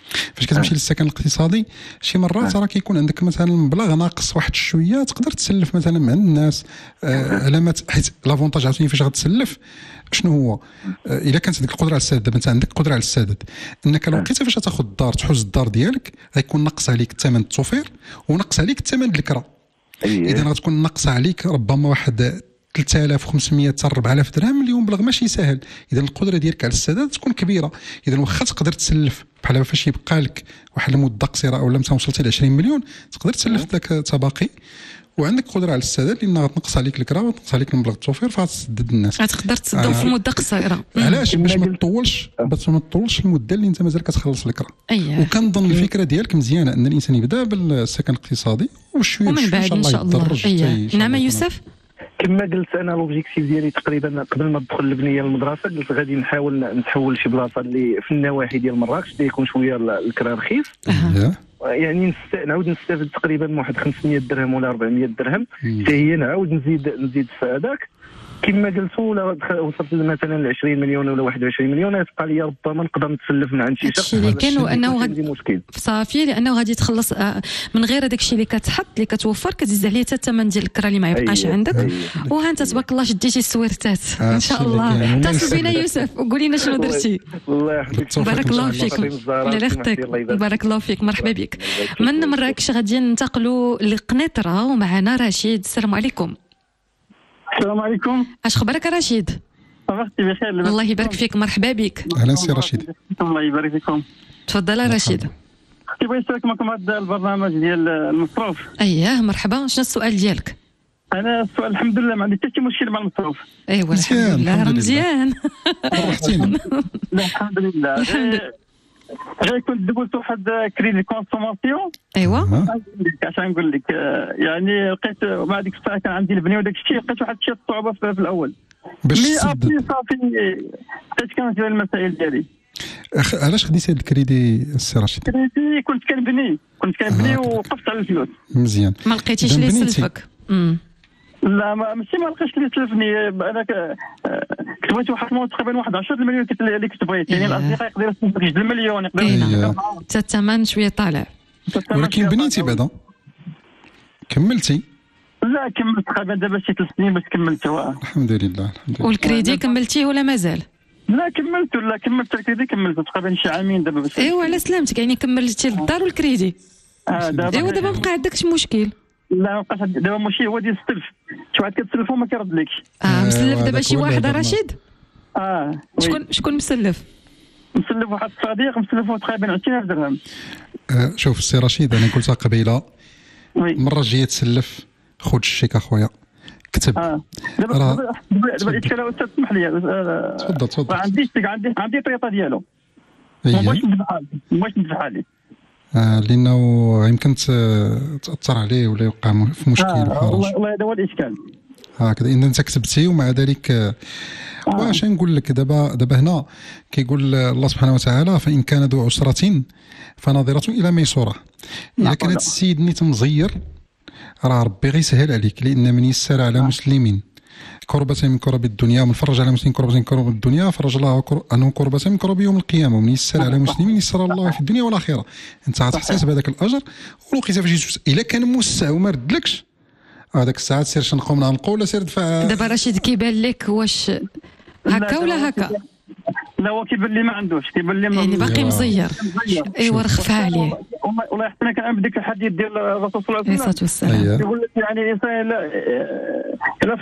فاش كتمشي للسكن الاقتصادي شي مرات راه كيكون عندك مثلا مبلغ ناقص واحد شويه، تقدر تسلف مثلا مع الناس علامات، حيت لافونتاج عاوتاني فاش غتسلف شنو هو؟ الا كانت عندك القدره على السداد، دابا انت عندك القدره على السداد، انك لو لقيتي فاش تاخذ الدار تحوز الدار ديالك غيكون نقص عليك الثمن التوفير ونقص عليك الثمن الكرا. اذا غتكون نقص عليك ربما واحد 3500 حتى 4000 درهم اليوم، مبلغ ماشي سهل. اذا القدره ديالك على السداد تكون كبيره. اذا واخا تقدر تسلف بحال فاش يبقى لك واحد المده قصيره او لما وصلتي ل 20 مليون تقدر تسلف ذاك التباقي وعندك قدره على السداد، لان غتنقص عليك الكرا وتنقص عليك المبلغ التوفير فغتسدد الناس. غتقدر تسدهم في مده قصيره. علاش؟ باش ما تطولش المده اللي انت مازال كتخلص الكرا. وكنظن الفكره ديالك مزيانه ان الانسان يبدا بالسكن الاقتصادي وشويه ومن بعد ان شاء الله. نعم يوسف. كما قلت انا لوبجيكتيف ديالي تقريبا قبل ما تدخل البنيه للمدرسه قلت غادي نحاول نتحول لشي بلاصه اللي في النواحي ديال مراكش اللي يكون شويه الكرا رخيص. يعني نعاود نستافد تقريبا واحد 500 درهم ولا 400 درهم حتى هي نعاود نزيد في هذاك. كما قلتوا ولا وصلت مثلا ل 20 مليون ولا 21 مليون يبقى لي ربما نقدر نتسلف من عند شي شخص. اللي كان وانه مشكل صافي لانه غادي تخلص من غير هذاك الشيء اللي كتحط اللي كتوفر كتزيد عليه حتى الثمن ديال الكرا اللي ما يبقاش عندك. وها انت تبارك الله شديتي السويرتات ان شاء الله. اتصل بينا يوسف وقول لنا شنو درتي. الله يحفظك. بارك الله فيك. الله يخطيك. بارك الله فيك. مرحبا بك. من مراكش غادي ننتقلوا لقنيطره ومعنا رشيد. السلام عليكم. السلام عليكم. اش خبرك رشيد؟ صباحتي بخير. الله يبارك فيك. مرحبا بك. اهلا سي رشيد. الله يبارك فيكم. تفضل رشيد. كنت بغيت نشارك معكم هذا البرنامج ديال المصروف. اييه مرحبا. شنو السؤال ديالك؟ انا السؤال الحمد لله ما عندي حتى شي مشكل مع المصروف. ايوا الحمد لله راه مزيان. فرحتينا. لا الحمد لله. غير كنت دوزت واحد كريدي كونسوماسيون. ايوا اش نقول لك يعني لقيت مع ديك الساعه كان عندي البنيه وداك الشيء لقيت واحد الشيء الصعوبه في الاول باش تسدد. صافي حيت كانت ديال المسائل ديالي. علاش خديتي هذا الكريدي السي رشيد؟ كريدي كنت كنبني ووقفت على الفلوس. مزيان. ما لقيتيش اللي يسلفك؟ لا ماشي ما لقيتش اللي يسلفني. انا كنت بغيت واحد تقريبا واحد 10 مليون اللي كنت بغيت. يعني الاصدقاء يقدروا يسلفوك 2 مليون يقدروا حتى الثمن شويه طالع. ولكن بنيتي بعدا كملتي؟ لا كملت تقريبا دابا شي 3 سنين باش كملت. الحمد لله. والكريدي كملتيه ولا مازال؟ لا كملت الكريدي كملت تقريبا شي عامين دابا باش. ايوا على سلامتك. يعني كملتي الدار والكريدي. ايوا دابا بقى عندك شي مشكل؟ لا ما بقاش دابا ماشي هو ديال السلف. شي واحد كتسلفو ما كيردلكش. مسلف دابا شي واحد رشيد؟ شكون مسلف؟ مسلف واحد الصديق مسلفو تقريبا 20000 درهم. شوف السي رشيد انا قلتها قبيله المره الجايه تسلف خذ الشيك اخويا كتب. دابا الاشكال استاذ اسمح لي. تفضل. عندي طريقه ديالو. ما بغيتش ندفع عليه. لانه يمكن تاثر عليه ولا يوقع في مشكل والله هذا هو الاشكال. هكذا ان انت كتبتي ومع ذلك واش نقول لك دابا هنا كيقول الله سبحانه وتعالى فان كان ذو عسره فناظره الى ميسوره. اذا كانت السيد نيت مزير راه ربي غيسهل عليك، لان من يسر على مسلم كربة من كرب الدنيا ومن فرج على مسلم كربة من كرب الدنيا فرج الله عنه كربة من كرب يوم القيامة. ومن يسر على مسلم يسر الله في الدنيا والآخرة. انت غتحتسب هذاك الاجر ولقيتها فاش الا كان موسع وما ردلكش هذاك الساعه سير شنقو من نقول ولا سير دفع. دابا رشيد كيبان لك واش هكا ولا هكا؟ لا هو كيبان لي ما عندوش، كيبان لي يعني باقي مزير. ايوا رخفها عليه. والله حتى انا كنعرف ديك الحديث ديال الرسول صلى الله عليه وسلم يقول لك يعني الانسان لا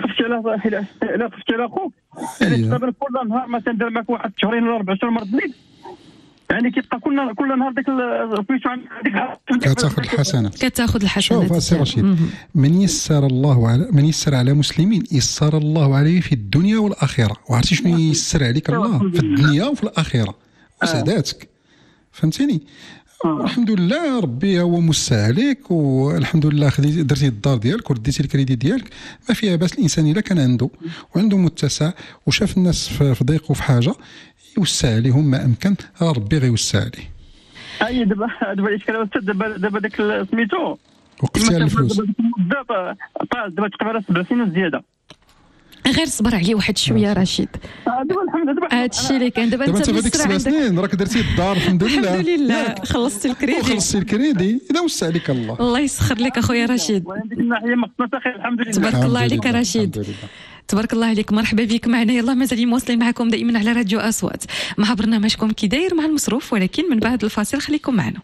خفت على اخوك يعني تقريبا كل نهار مثلا دار معك واحد شهرين ولا 4 شهور مرض ليك يعني كيبقى كل نهار ديك الفلوس عندك كتاخذ الحسنات. شوف السي رشيد من يسر على مسلمين يسر الله عليه في الدنيا والاخره. وعرفتي شنو يسر عليك الله في الدنيا وفي الاخره وسعادتك فهمتيني. الحمد لله ربي هو موسع عليك والحمد لله درتي الدار ديالك ورديتي الكريدي ديالك ما فيها باس. الانسان الا كان عنده متسع وشاف الناس في ضيق وفي حاجه يوسع عليهم ما امكن ربي غيوسع عليه. اي دابا الاشكال استاذ دابا داك سميتو وقفتي على الفلوس دابا تقريبا 7 سنين زياده. غير صبر عليه واحد شويه رشيد. دابا الحمد لله هادشي اللي كان دابا انت هذيك 7 سنين راك درتي الدار الحمد لله. الحمد لله خلصتي الكريدي. خلصتي الكريدي اذا وسع عليك الله. الله يسخر لك اخويا رشيد. ديك الناحيه مقصنا خير الحمد لله. تبارك الله عليك رشيد. تبارك الله عليك. مرحبا بك معنا. يلا مازال مواصلين معكم دائما على راديو اصوات مع برنامجكم كي داير مع المصروف، ولكن من بعد الفاصل خليكم معنا.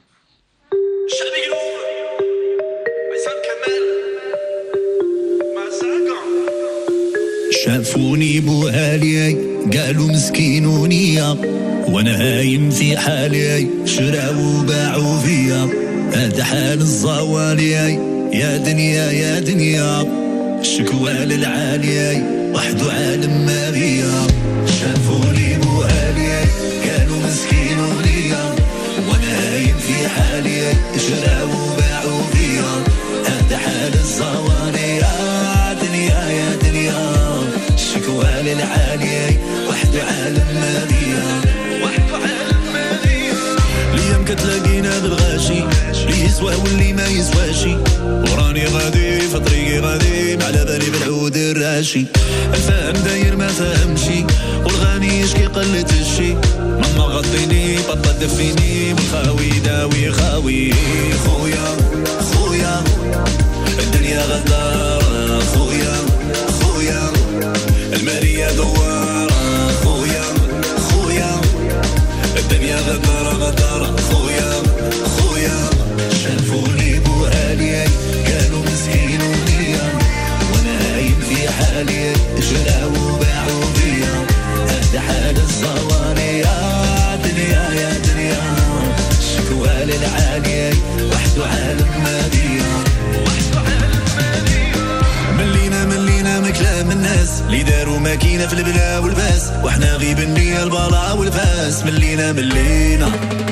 شافوني بوالي قالوا مسكينونية وانا هايم في حالي، شراو وباعوا فيا هذا حال الزوالي. يا دنيا يا دنيا شكوى للعالي وحدو عالم ما بيا. شافوني بوالي قالوا مسكينونية وانا هايم في حالي، شراو وباعوا فيا هذا حال الزوالي. يا دنيا يا دنيا شكوى للعالي وحدو عالم ما بيا، وحدو عالم ما بيا. ليام كتلاقينا بالغاشي اللي يسوى واللي ما يسواشي، وراني غادي في طريقي غادي على بالي بالعود الراشي. الفهم داير ما فهمشي والغاني يشكي قلة الشي. ماما غطيني بابا دفيني والخاوي داوي خاوي. خويا خويا الدنيا غدارة، خويا خويا المارية دوارة. خويا خويا الدنيا غدارة غدارة. خويا خويا شافوني بوالي قالوا مسكينونية وانا هايم في حالي، شراو وباعوا فيا هذا حال الزوالي. يا دنيا يا دنيا شكوى للعالي وحدو عالم ما بيا، وحدو عالم ما بيا. ملينا مكلام الناس اللي داروا ماكينة في البلا والباس، واحنا غيب النية البلاع والفاس. ملينا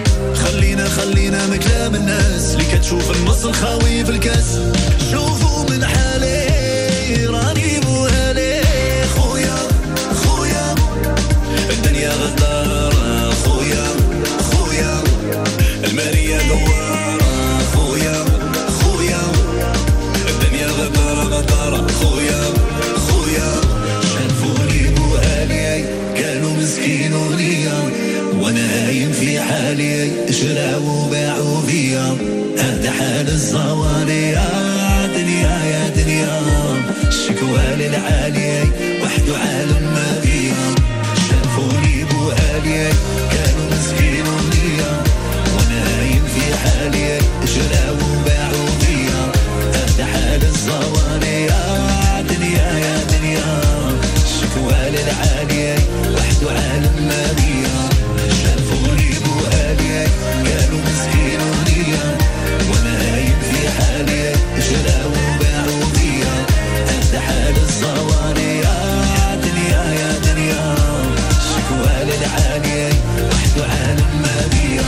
خلينا مكلام الناس اللي كتشوف النص الخاوي في الكاس. شوفوا من حالي راني بوالي. خويا خويا الدنيا غدارة، خويا خويا المارية دوارة. خويا خويا الدنيا غدارة غدارة. خويا خويا شافوني بوالي قالوا مسكينونية وانا هايم في حالي، شراو وباعوا فيا هذا حال الزوالي. يا دنيا يا دنيا شكوى للعالي وحدو عالم ما بيا. شافوني بوالي كانوا مسكينونية وانا هايم في حالي، شراو وباعوا فيا هذا حال الزوالي. يا دنيا يا دنيا شكوى للعالي وحدو عالم ما بيا. شافوني بوالي قالوا مسكينونية وانا هايم في حالي، شراو وباعوا فيا هذا حال الزوالي. يا دنيا يا دنيا شكوى للعالي وحدو عالم ما بيا.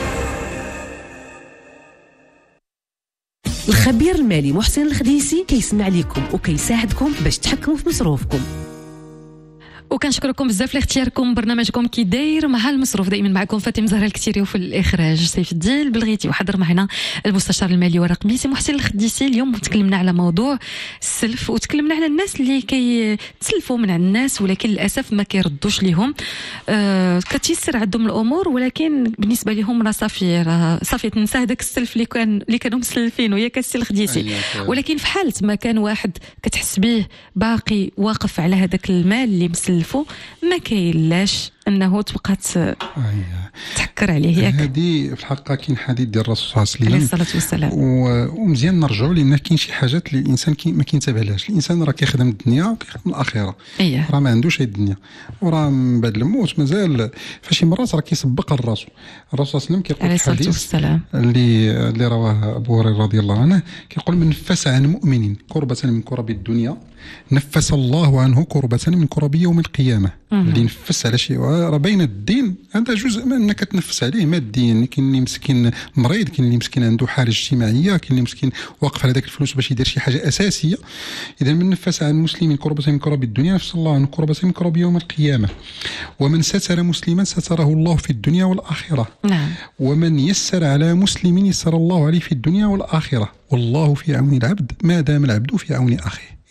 الخبير المالي محسن الخديسي كيسمع لكم وكيساعدكم باش تحكموا في مصروفكم. وكنشكركم بزاف لاختياركم برنامجكم كي داير مع المصروف. دائما معكم فاطمه زهره الكتيري، وفي الاخراج سيف الدين بلغيتي، وحضر معنا المستشار المالي والرقمي سي محسن الخديسي. اليوم تكلمنا على موضوع السلف، وتكلمنا على الناس اللي كيتسلفوا من الناس ولكن للاسف ما كيردوش ليهم. كتيسر عندهم الامور، ولكن بالنسبه لهم راه صافي تنسى هذاك السلف اللي كانوا مسلفين ويا كسي الخديسي. ولكن في حاله ما كان واحد كتحس به باقي واقف على هذاك المال اللي مسلفه، ما كاينلاش انه تبقى تحكر عليه. ياك هذه في الحقيقه كاين حديث ديال الرسول صلى الله عليه الصلاه والسلام، ومزيان نرجعوا لان كاين شي حاجات اللي الانسان ما كينتبهلهاش. الانسان راه كيخدم الدنيا وكيخدم الاخره، راه ما عندوش هي الدنيا، وراه من بعد الموت مازال فشي مرات راه كيسبق الرسول صلى الله عليه وسلم. كيقول الحديث اللي رواه ابو هريره رضي الله عنه، كيقول من نفس عن مؤمن كربة من كرب الدنيا نفس الله عنه كربة من كرب يوم القيامه. اللي نفس على شيء راه بين الدين، هذا جزء من انك تنفس عليه ماديا. كاين اللي مسكين مريض، كاين اللي مسكين عنده حاجه اجتماعيه، كاين اللي مسكين واقف على ذاك الفلوس باش يدير شي حاجه اساسيه. اذا من نفس عن مسلم كربة من كرب الدنيا نفس الله عنه كربة من كرب يوم القيامه. ومن ستر مسلما ستره الله في الدنيا والاخره. نعم. ومن يسر على مسلم يسر الله عليه في الدنيا والاخره. والله في عون العبد ما دام العبد في عون اخيه.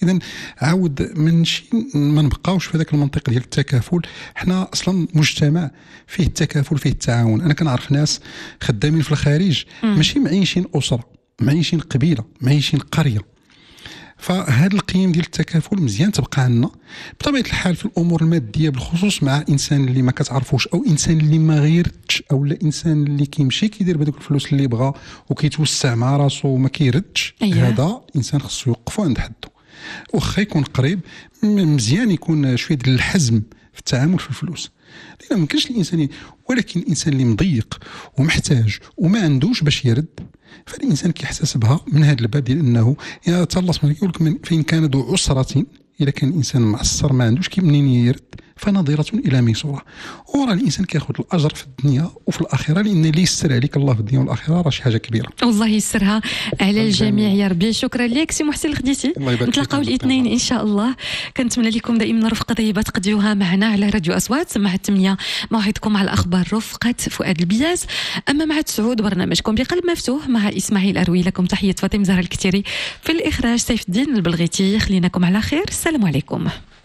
اذا عاود ما نبقاوش في هذاك المنطق ديال التكافل. حنا اصلا مجتمع فيه التكافل فيه التعاون. انا كنعرف ناس خدامين في الخارج ماشي معيشين اسره، معيشين قبيله، معيشين قريه. فهاد القيم ديال التكافل مزيان تبقى عندنا. بطبيعه الحال في الامور الماديه بالخصوص مع انسان اللي ما كتعرفوش او انسان اللي ما غيردش او لا انسان اللي كيمشي كيدير بهذوك الفلوس اللي بغا وكيتوسع مع راسو وما كيردش، هذا انسان خصو يوقفو عند حده. واخا يكون قريب مزيان يكون شويه ديال الحزم في التعامل في الفلوس، لان ما يمكنش الانسان. ولكن الانسان اللي مضيق ومحتاج وما عندوش باش يرد، فالانسان كيحتسبها من هذا الباب ديال انه يا الله سبحانه يقول لك فين كان ذو عسره، اذا كان الانسان معسر ما عندوش كي منين يرد فنظيرة الى ميسوره. وراه الانسان كياخذ الاجر في الدنيا وفي الاخره، لان اللي يسر عليك الله في الدنيا والاخره راه شي حاجه كبيره. والله يسرها على الجميع يا ربي. شكرا لك سي محسن الخديسي. نتلاقاو الاثنين ان شاء الله. كنتمنى لكم دائما رفقه طيبه تقضيوها معنا على راديو اصوات. سماحه 8 موعدكم على الاخبار رفقه فؤاد البياس. اما مع 9 برنامجكم بقلب مفتوح مع اسماعيل اروي. لكم تحيه فاطمه زهر الكتيري، في الاخراج سيف الدين البلغيتي. خليناكم على خير. السلام عليكم.